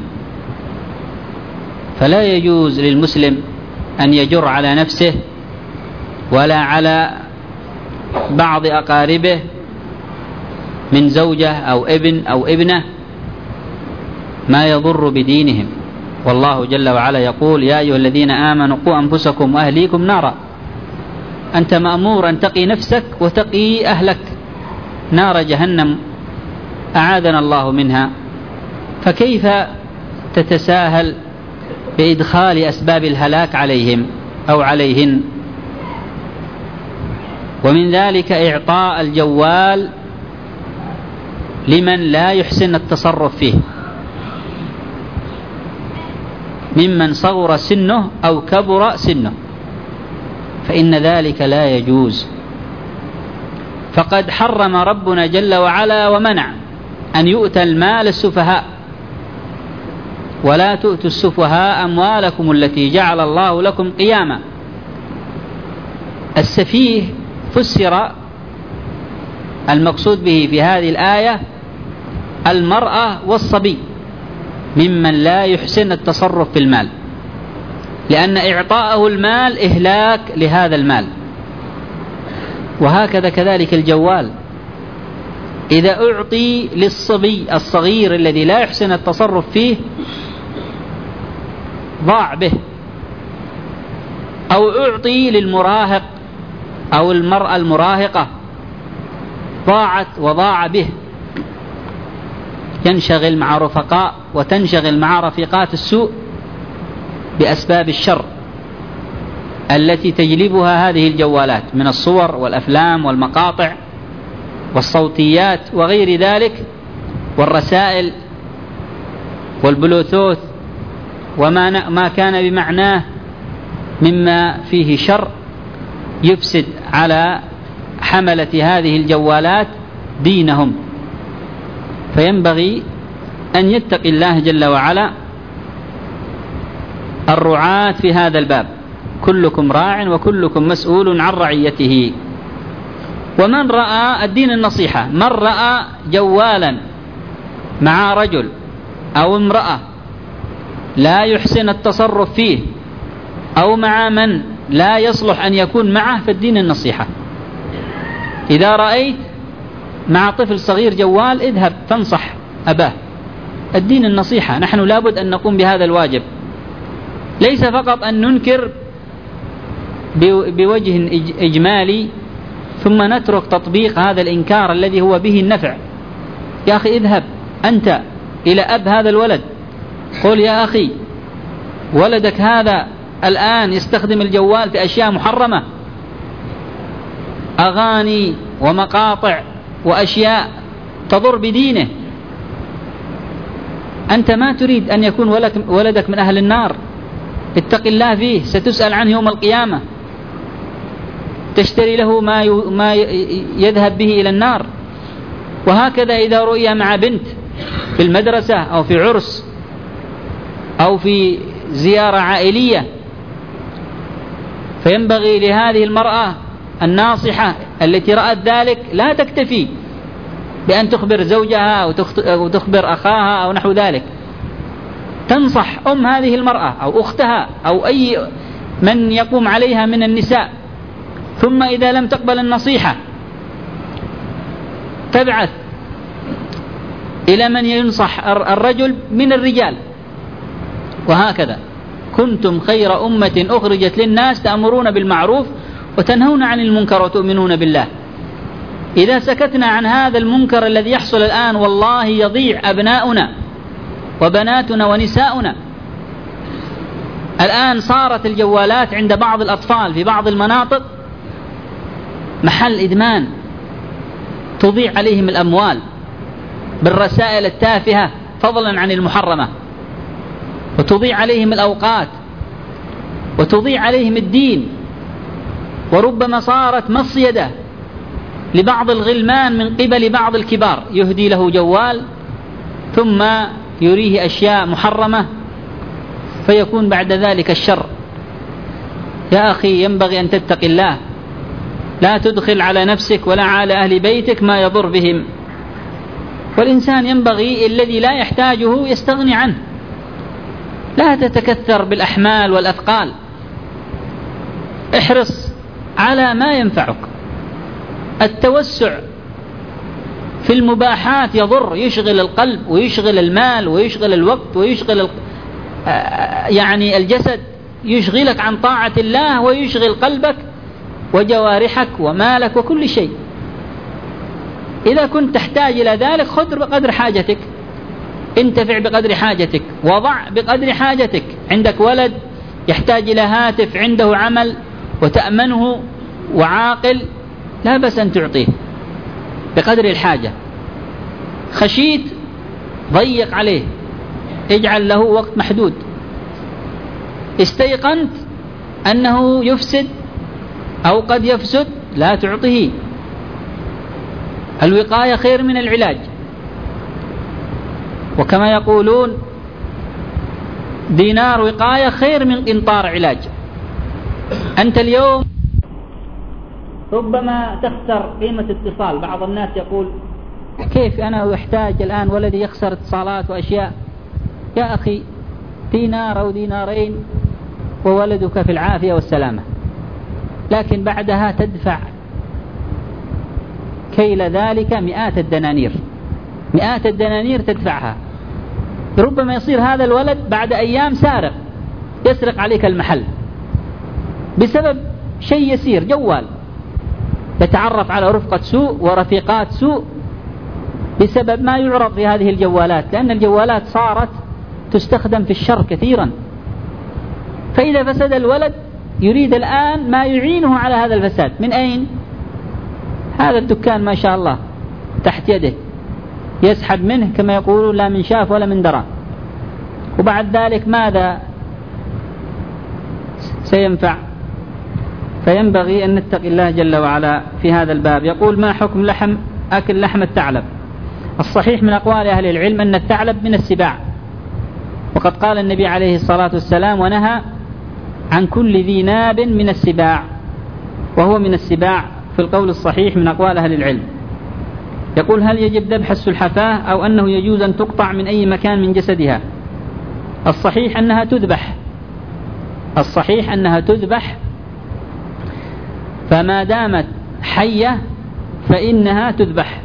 فلا يجوز للمسلم أن يجر على نفسه ولا على بعض أقاربه من زوجة أو ابن أو ابنة ما يضر بدينهم. والله جل وعلا يقول: يا أيها الذين آمنوا قوا أنفسكم وأهليكم نارا. أنت مأمور أن تقي نفسك وتقي أهلك نار جهنم، أعاذنا الله منها، فكيف تتساهل بإدخال أسباب الهلاك عليهم أو عليهن؟ ومن ذلك إعطاء الجوال لمن لا يحسن التصرف فيه، ممن صغر سنه أو كبر سنه، فإن ذلك لا يجوز. فقد حرم ربنا جل وعلا ومنع أن يؤتى المال السفهاء، ولا تؤتوا السفهاء أموالكم التي جعل الله لكم قياما. السفيه فسر المقصود به في هذه الآية المرأة والصبي ممن لا يحسن التصرف في المال، لأن إعطاءه المال إهلاك لهذا المال. وهكذا كذلك الجوال، إذا أعطي للصبي الصغير الذي لا يحسن التصرف فيه ضاع به، أو أعطي للمراهق أو المرأة المراهقة ضاعت وضاع به، ينشغل مع رفقاء وتنشغل مع رفيقات السوء بأسباب الشر التي تجلبها هذه الجوالات من الصور والأفلام والمقاطع والصوتيات وغير ذلك، والرسائل والبلوتوث وما ما كان بمعناه مما فيه شر يفسد على حملة هذه الجوالات دينهم. فينبغي أن يتقي الله جل وعلا الرعاة في هذا الباب، كلكم راع وكلكم مسؤول عن رعيته. ومن رأى الدين النصيحة، من رأى جوالا مع رجل أو امرأة لا يحسن التصرف فيه أو مع من لا يصلح أن يكون معه، فالدين النصيحة. إذا رأيت مع طفل صغير جوال اذهب تنصح أباه، الدين النصيحة. نحن لابد أن نقوم بهذا الواجب، ليس فقط أن ننكر بوجه إجمالي ثم نترك تطبيق هذا الإنكار الذي هو به النفع. يا أخي اذهب أنت إلى أب هذا الولد، قل يا أخي ولدك هذا الآن يستخدم الجوال في أشياء محرمة، أغاني ومقاطع وأشياء تضر بدينه، أنت ما تريد أن يكون ولدك من أهل النار، اتق الله فيه، ستسأل عنه يوم القيامة، تشتري له ما يذهب به إلى النار. وهكذا إذا رؤي مع بنت في المدرسة أو في عرس أو في زيارة عائلية، فينبغي لهذه المرأة الناصحة التي رأت ذلك لا تكتفي بأن تخبر زوجها أو تخبر أخاها أو نحو ذلك، تنصح أم هذه المرأة أو أختها أو أي من يقوم عليها من النساء. ثم إذا لم تقبل النصيحة تبعث إلى من ينصح الرجل من الرجال. وهكذا كنتم خير أمة أخرجت للناس تأمرون بالمعروف وتنهون عن المنكر وتؤمنون بالله. إذا سكتنا عن هذا المنكر الذي يحصل الآن والله يضيع أبناؤنا وبناتنا ونساؤنا. الآن صارت الجوالات عند بعض الأطفال في بعض المناطق محل إدمان، تضيع عليهم الأموال بالرسائل التافهة فضلا عن المحرمة، وتضيع عليهم الأوقات وتضيع عليهم الدين. وربما صارت مصيدة لبعض الغلمان من قبل بعض الكبار، يهدي له جوال ثم يريه أشياء محرمة فيكون بعد ذلك الشر. يا أخي ينبغي أن تتقي الله، لا تدخل على نفسك ولا على أهل بيتك ما يضر بهم. والإنسان ينبغي الذي لا يحتاجه يستغني عنه، لا تتكثر بالأحمال والأثقال، احرص على ما ينفعك. التوسع في المباحات يضر، يشغل القلب ويشغل المال ويشغل الوقت ويشغل يعني الجسد، يشغلك عن طاعة الله ويشغل قلبك وجوارحك ومالك وكل شيء. إذا كنت تحتاج إلى ذلك خذ بقدر حاجتك، انتفع بقدر حاجتك، وضع بقدر حاجتك. عندك ولد يحتاج إلى هاتف، عنده عمل وتأمنه وعاقل، لا بأس أن تعطيه بقدر الحاجة. خشيت ضيق عليه، اجعل له وقت محدود. استيقنت أنه يفسد أو قد يفسد لا تعطيه. الوقاية خير من العلاج، وكما يقولون دينار وقاية خير من قنطار علاج. أنت اليوم ربما تخسر قيمة اتصال. بعض الناس يقول كيف أنا أحتاج الآن ولدي يخسر اتصالات وأشياء. يا أخي دينار أو دينارين وولدك في العافية والسلامة، لكن بعدها تدفع كيل ذلك مئات الدنانير، مئات الدنانير تدفعها. ربما يصير هذا الولد بعد أيام سارق يسرق عليك المحل بسبب شيء يسير، جوال، يتعرف على رفقة سوء ورفيقات سوء بسبب ما يعرض في هذه الجوالات، لأن الجوالات صارت تستخدم في الشر كثيرا. فإذا فسد الولد يريد الآن ما يعينه على هذا الفساد. من أين؟ هذا الدكان ما شاء الله تحت يده، يسحب منه كما يقولون لا من شاف ولا من درى. وبعد ذلك ماذا سينفع؟ فينبغي أن نتقي الله جل وعلا في هذا الباب. يقول: ما حكم لحم أكل لحم الثعلب؟ الصحيح من أقوال أهل العلم أن الثعلب من السباع، وقد قال النبي عليه الصلاة والسلام: ونهى عن كل ذي ناب من السباع، وهو من السباع في القول الصحيح من أقوال أهل العلم. يقول: هل يجب ذبح السلحفاة أو أنه يجوز أن تقطع من أي مكان من جسدها؟ الصحيح أنها تذبح، الصحيح أنها تذبح، فما دامت حية فإنها تذبح،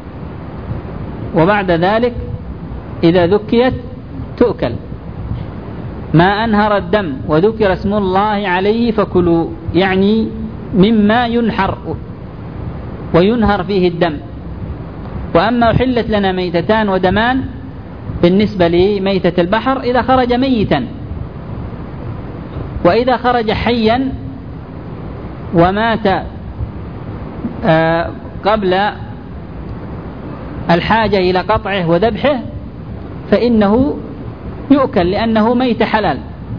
وبعد ذلك إذا ذكيت تؤكل. ما أنهر الدم وذكر اسم الله عليه فكلوا، يعني مما ينحر وينهر فيه الدم. وأما حلت لنا ميتتان ودمان بالنسبة لميتة البحر إذا خرج ميتا، وإذا خرج حيا ومات قبل الحاجة إلى قطعه وذبحه فإنه يؤكل لأنه ميت حلال.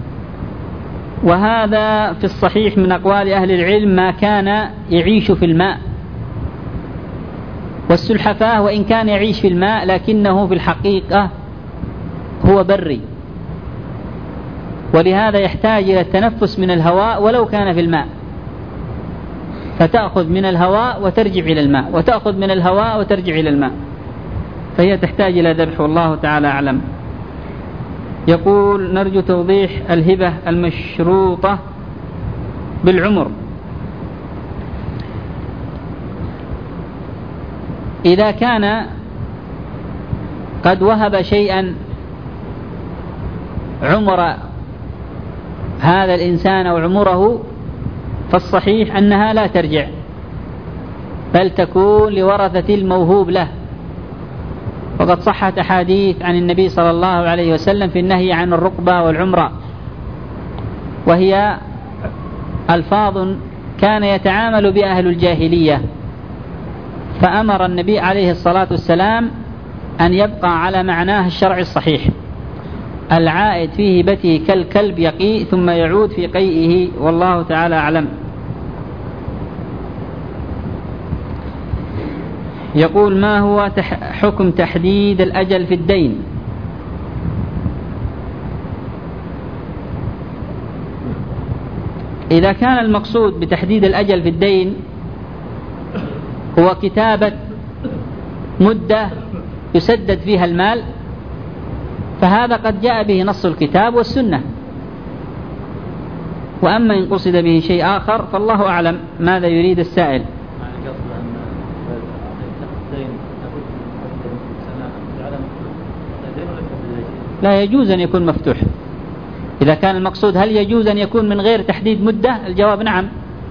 وهذا في الصحيح من أقوال أهل العلم ما كان يعيش في الماء. والسلحفاة وإن كان يعيش في الماء لكنه في الحقيقة هو بري، ولهذا يحتاج إلى التنفس من الهواء ولو كان في الماء، فتأخذ من الهواء وترجع إلى الماء، وتأخذ من الهواء وترجع إلى الماء، فهي تحتاج إلى ذبح، والله تعالى أعلم. يقول: نرجو توضيح الهبة المشروطة بالعمر. إذا كان قد وهب شيئا عمر هذا الإنسان أو عمره فالصحيح أنها لا ترجع، بل تكون لورثة الموهوب له. وقد صحت أحاديث عن النبي صلى الله عليه وسلم في النهي عن الرقبة والعمرة، وهي ألفاظ كان يتعامل بها أهل الجاهلية، فأمر النبي عليه الصلاة والسلام أن يبقى على معناه الشرعي الصحيح: العائد في هبته كالكلب يقي ثم يعود في قيئه، والله تعالى أعلم. يقول: ما هو حكم تحديد الأجل في الدين؟ إذا كان المقصود بتحديد الأجل في الدين هو كتابة مدة يسدد فيها المال فهذا قد جاء به نص الكتاب والسنة. وأما إن قصد به شيء آخر فالله أعلم ماذا يريد السائل. لا يجوز أن يكون مفتوح. إذا كان المقصود هل يجوز أن يكون من غير تحديد مدة، الجواب نعم،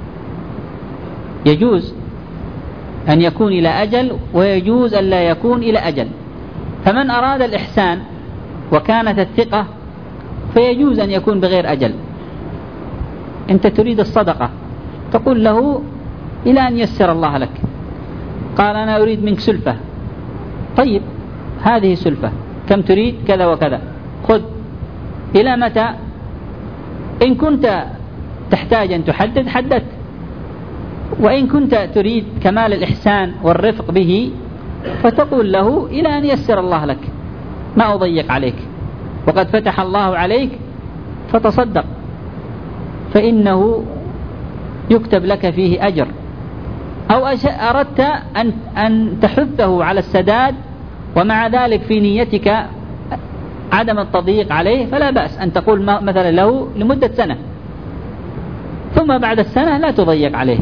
يجوز أن يكون إلى أجل ويجوز أن لا يكون إلى أجل. فمن أراد الإحسان وكانت الثقة فيجوز أن يكون بغير أجل. أنت تريد الصدقة تقول له إلى أن يسر الله لك، قال أنا أريد منك سلفة، طيب هذه سلفة، كم تريد؟ كذا وكذا، خذ. إلى متى؟ إن كنت تحتاج أن تحدد حددت، وإن كنت تريد كمال الإحسان والرفق به فتقول له إلى أن يسر الله لك، ما أضيق عليك، وقد فتح الله عليك فتصدق فإنه يكتب لك فيه أجر. أو أردت أن أن تحثه على السداد ومع ذلك في نيتك عدم التضييق عليه فلا بأس أن تقول مثلا له لمدة سنة ثم بعد السنة لا تضيق عليه،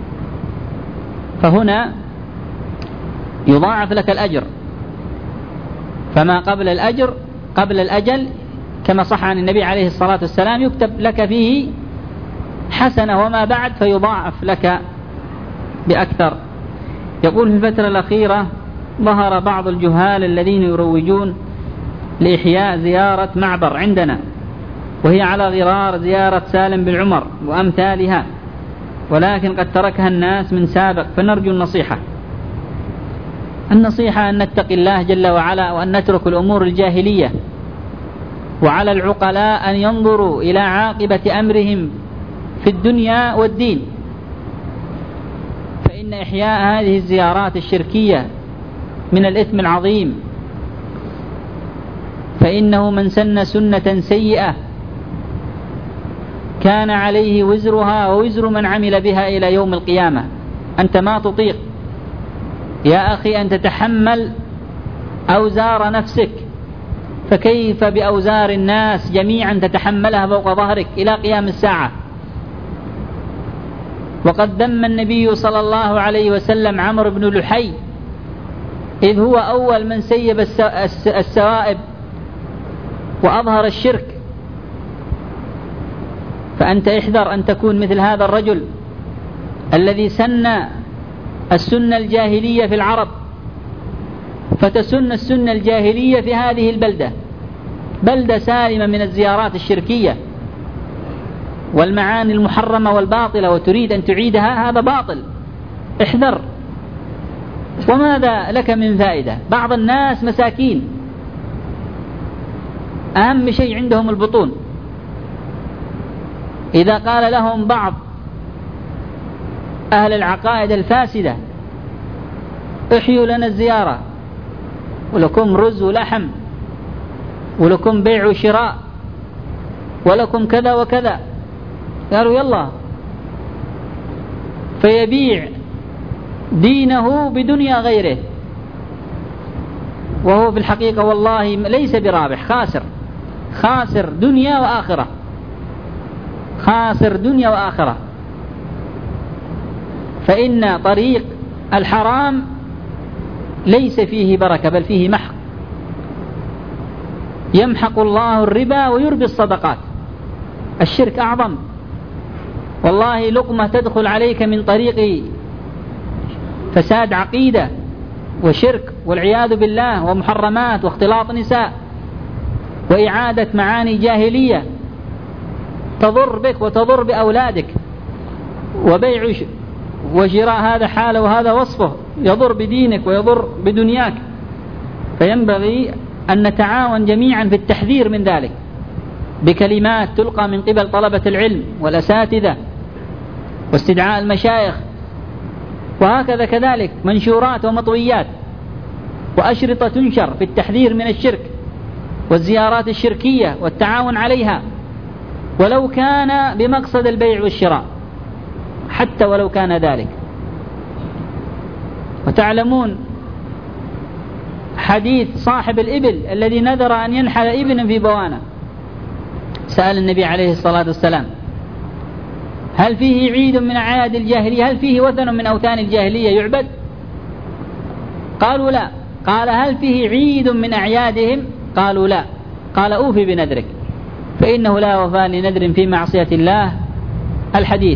فهنا يضاعف لك الأجر. فما قبل الأجر قبل الأجل كما صح عن النبي عليه الصلاة والسلام يكتب لك فيه حسنة وما بعد فيضاعف لك بأكثر. يقول في الفترة الأخيرة ظهر بعض الجهال الذين يروجون لإحياء زيارة معبر عندنا، وهي على غرار زيارة سالم بن عمر وأمثالها، ولكن قد تركها الناس من سابق، فنرجو النصيحة. النصيحة أن نتقي الله جل وعلا، وأن نترك الأمور الجاهلية، وعلى العقلاء أن ينظروا إلى عاقبة أمرهم في الدنيا والدين، فإن إحياء هذه الزيارات الشركية من الإثم العظيم، فإنه من سن سنة سيئة كان عليه وزرها ووزر من عمل بها إلى يوم القيامة. أنت ما تطيق يا أخي أن تتحمل أوزار نفسك، فكيف بأوزار الناس جميعا تتحملها فوق ظهرك إلى قيام الساعة؟ وقد ذم النبي صلى الله عليه وسلم عمرو بن لحي إذ هو أول من سيب السوائب وأظهر الشرك. فأنت احذر أن تكون مثل هذا الرجل الذي سن السنة الجاهلية في العرب، فتسن السنة الجاهلية في هذه البلدة، بلدة سالمة من الزيارات الشركية والمعاني المحرمة والباطلة، وتريد أن تعيدها، هذا باطل. احذر. وماذا لك من فائدة؟ بعض الناس مساكين أهم شيء عندهم البطون. إذا قال لهم بعض أهل العقائد الفاسدة احيوا لنا الزيارة ولكم رز ولحم ولكم بيع وشراء ولكم كذا وكذا، قالوا يلا، فيبيع دينه بدنيا غيره، وهو في الحقيقة والله ليس برابح، خاسر، خاسر دنيا وآخرة، خاسر دنيا وآخرة. فإن طريق الحرام ليس فيه بركة بل فيه محق، يمحق الله الربا ويربي الصدقات. الشرك أعظم، والله لقمة تدخل عليك من طريق فساد عقيدة وشرك والعياذ بالله، ومحرمات واختلاط نساء وإعادة معاني جاهلية تضر بك وتضر بأولادك، وبيع وشراء هذا حاله وهذا وصفه يضر بدينك ويضر بدنياك. فينبغي أن نتعاون جميعا في التحذير من ذلك بكلمات تلقى من قبل طلبة العلم والأساتذة واستدعاء المشايخ، وهكذا كذلك منشورات ومطويات وأشرطة تنشر في التحذير من الشرك والزيارات الشركية والتعاون عليها، ولو كان بمقصد البيع والشراء، حتى ولو كان ذلك. وتعلمون حديث صاحب الإبل الذي نذر أن ينحل إبلا في بوانة، سأل النبي عليه الصلاة والسلام هل فيه عيد من أعياد الجاهلية، هل فيه وثن من أوثان الجاهلية يعبد؟ قالوا لا. قال هل فيه عيد من أعيادهم؟ قالوا لا. قال أوفي بنذرك فإنه لا وفاء لنذر في معصية الله، الحديث.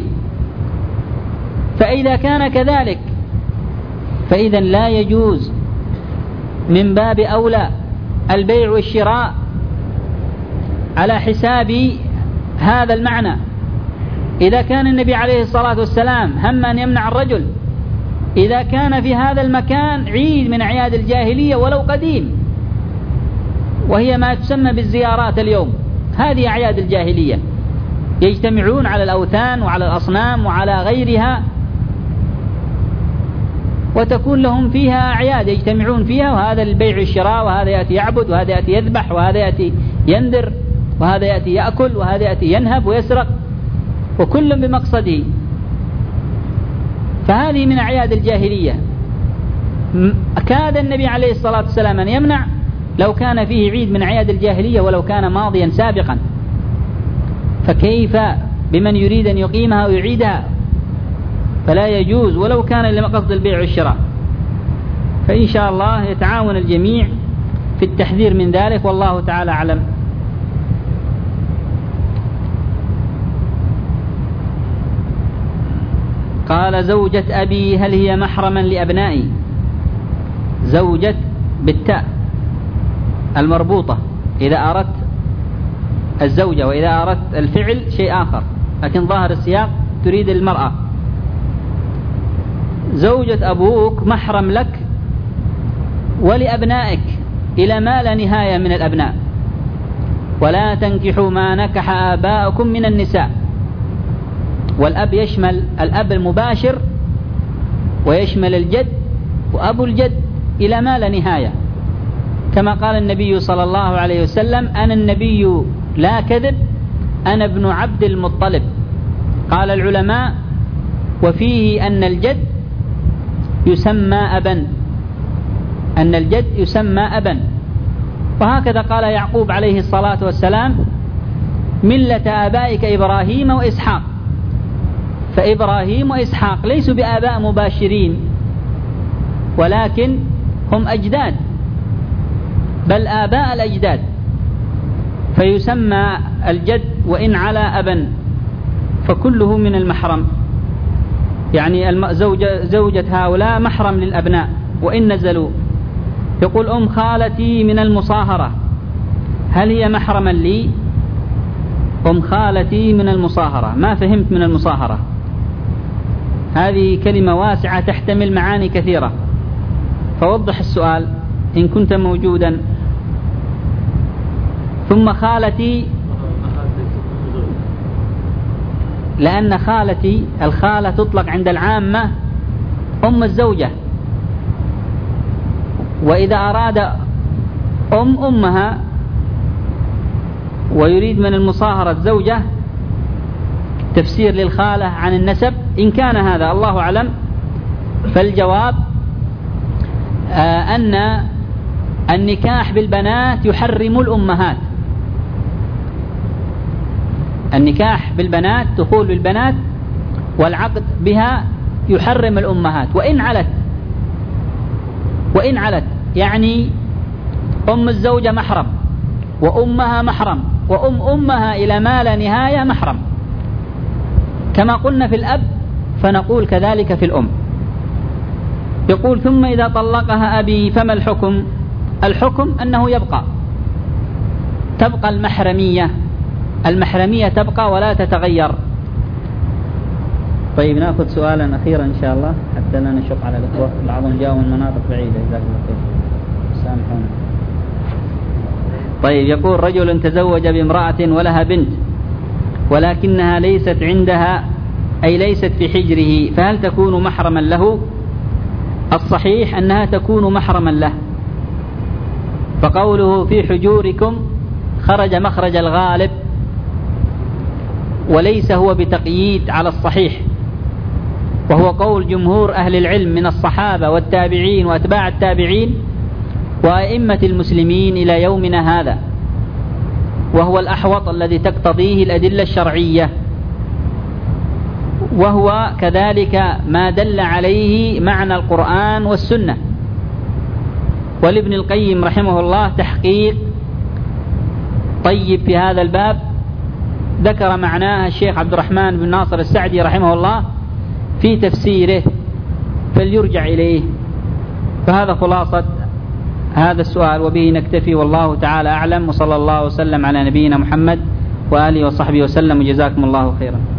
فإذا كان كذلك فإذا لا يجوز من باب أولى البيع والشراء على حساب هذا المعنى. إذا كان النبي عليه الصلاة والسلام هم أن يمنع الرجل إذا كان في هذا المكان عيد من أعياد الجاهلية ولو قديم، وهي ما تسمى بالزيارات اليوم، هذه أعياد الجاهلية، يجتمعون على الأوثان وعلى الأصنام وعلى غيرها، وتكون لهم فيها أعياد يجتمعون فيها، وهذا البيع والشراء، وهذا يأتي يعبد، وهذا يأتي يذبح، وهذا يأتي ينذر، وهذا يأتي يأكل، وهذا يأتي ينهب ويسرق، وكل بمقصده. فهذه من أعياد الجاهلية، كاد النبي عليه الصلاة والسلام أن يمنع لو كان فيه عيد من أعياد الجاهلية ولو كان ماضيا سابقا، فكيف بمن يريد أن يقيمها ويعيدها؟ فلا يجوز ولو كان لمقصد البيع والشراء. فإن شاء الله يتعاون الجميع في التحذير من ذلك، والله تعالى أعلم. قال زوجة أبي هل هي محرما لأبنائي؟ زوجة بالتاء المربوطة إذا أردت الزوجة، وإذا أردت الفعل شيء آخر، لكن ظاهر السياق تريد المرأة. زوجة أبوك محرم لك ولأبنائك إلى ما لا نهاية من الأبناء. ولا تنكحوا ما نكح آباؤكم من النساء، والأب يشمل الأب المباشر ويشمل الجد وأبو الجد إلى ما لا نهاية، كما قال النبي صلى الله عليه وسلم: أنا النبي لا كذب، أنا ابن عبد المطلب. قال العلماء: وفيه أن الجد يسمى أبا، أن الجد يسمى أبا. وهكذا قال يعقوب عليه الصلاة والسلام: ملة آبائك إبراهيم وإسحاق. فإبراهيم وإسحاق ليسوا بآباء مباشرين، ولكن هم أجداد، بل آباء الأجداد، فيسمى الجد وإن على أبا، فكله من المحرم. يعني زوجة, زوجة هؤلاء محرم للأبناء وإن نزلوا. يقول: أم خالتي من المصاهرة هل هي محرما لي؟ أم خالتي من المصاهرة، ما فهمت من المصاهرة. هذه كلمة واسعة تحتمل معاني كثيرة، فوضح السؤال إن كنت موجودا. ثم خالتي، لأن خالتي الخالة تطلق عند العامة أم الزوجة، وإذا أراد أم أمها ويريد من المصاهرة الزوجة تفسير للخالة عن النسب، إن كان هذا الله أعلم، فالجواب آه أن النكاح بالبنات يحرم الأمهات. النكاح بالبنات، دخول بالبنات والعقد بها يحرم الأمهات وإن علت، وإن علت يعني أم الزوجة محرم، وأمها محرم، وأم أمها إلى ما لا نهاية محرم. كما قلنا في الأب فنقول كذلك في الأم. يقول: ثم إذا طلقها أبي فما الحكم؟ الحكم أنه يبقى تبقى المحرمية، المحرمية تبقى ولا تتغير. طيب نأخذ سؤالا أخيرا إن شاء الله حتى لا نشق على الأخوة، بعضهم جاءوا من مناطق بعيدة، جزاك الله خير، سامحونا. طيب يقول: رجل تزوج بامرأة ولها بنت ولكنها ليست عندها، أي ليست في حجره، فهل تكون محرما له؟ الصحيح أنها تكون محرما له، فقوله في حجوركم خرج مخرج الغالب، وليس هو بتقييد على الصحيح، وهو قول جمهور أهل العلم من الصحابة والتابعين وأتباع التابعين وأئمة المسلمين إلى يومنا هذا، وهو الأحوط الذي تقتضيه الأدلة الشرعية، وهو كذلك ما دل عليه معنى القرآن والسنة. ولابن القيم رحمه الله تحقيق طيب في هذا الباب، ذكر معناه الشيخ عبد الرحمن بن ناصر السعدي رحمه الله في تفسيره، فليرجع إليه. فهذا خلاصة هذا السؤال، وبه نكتفي، والله تعالى أعلم، وصلى الله وسلم على نبينا محمد وآله وصحبه وسلم، وجزاكم الله خيرا.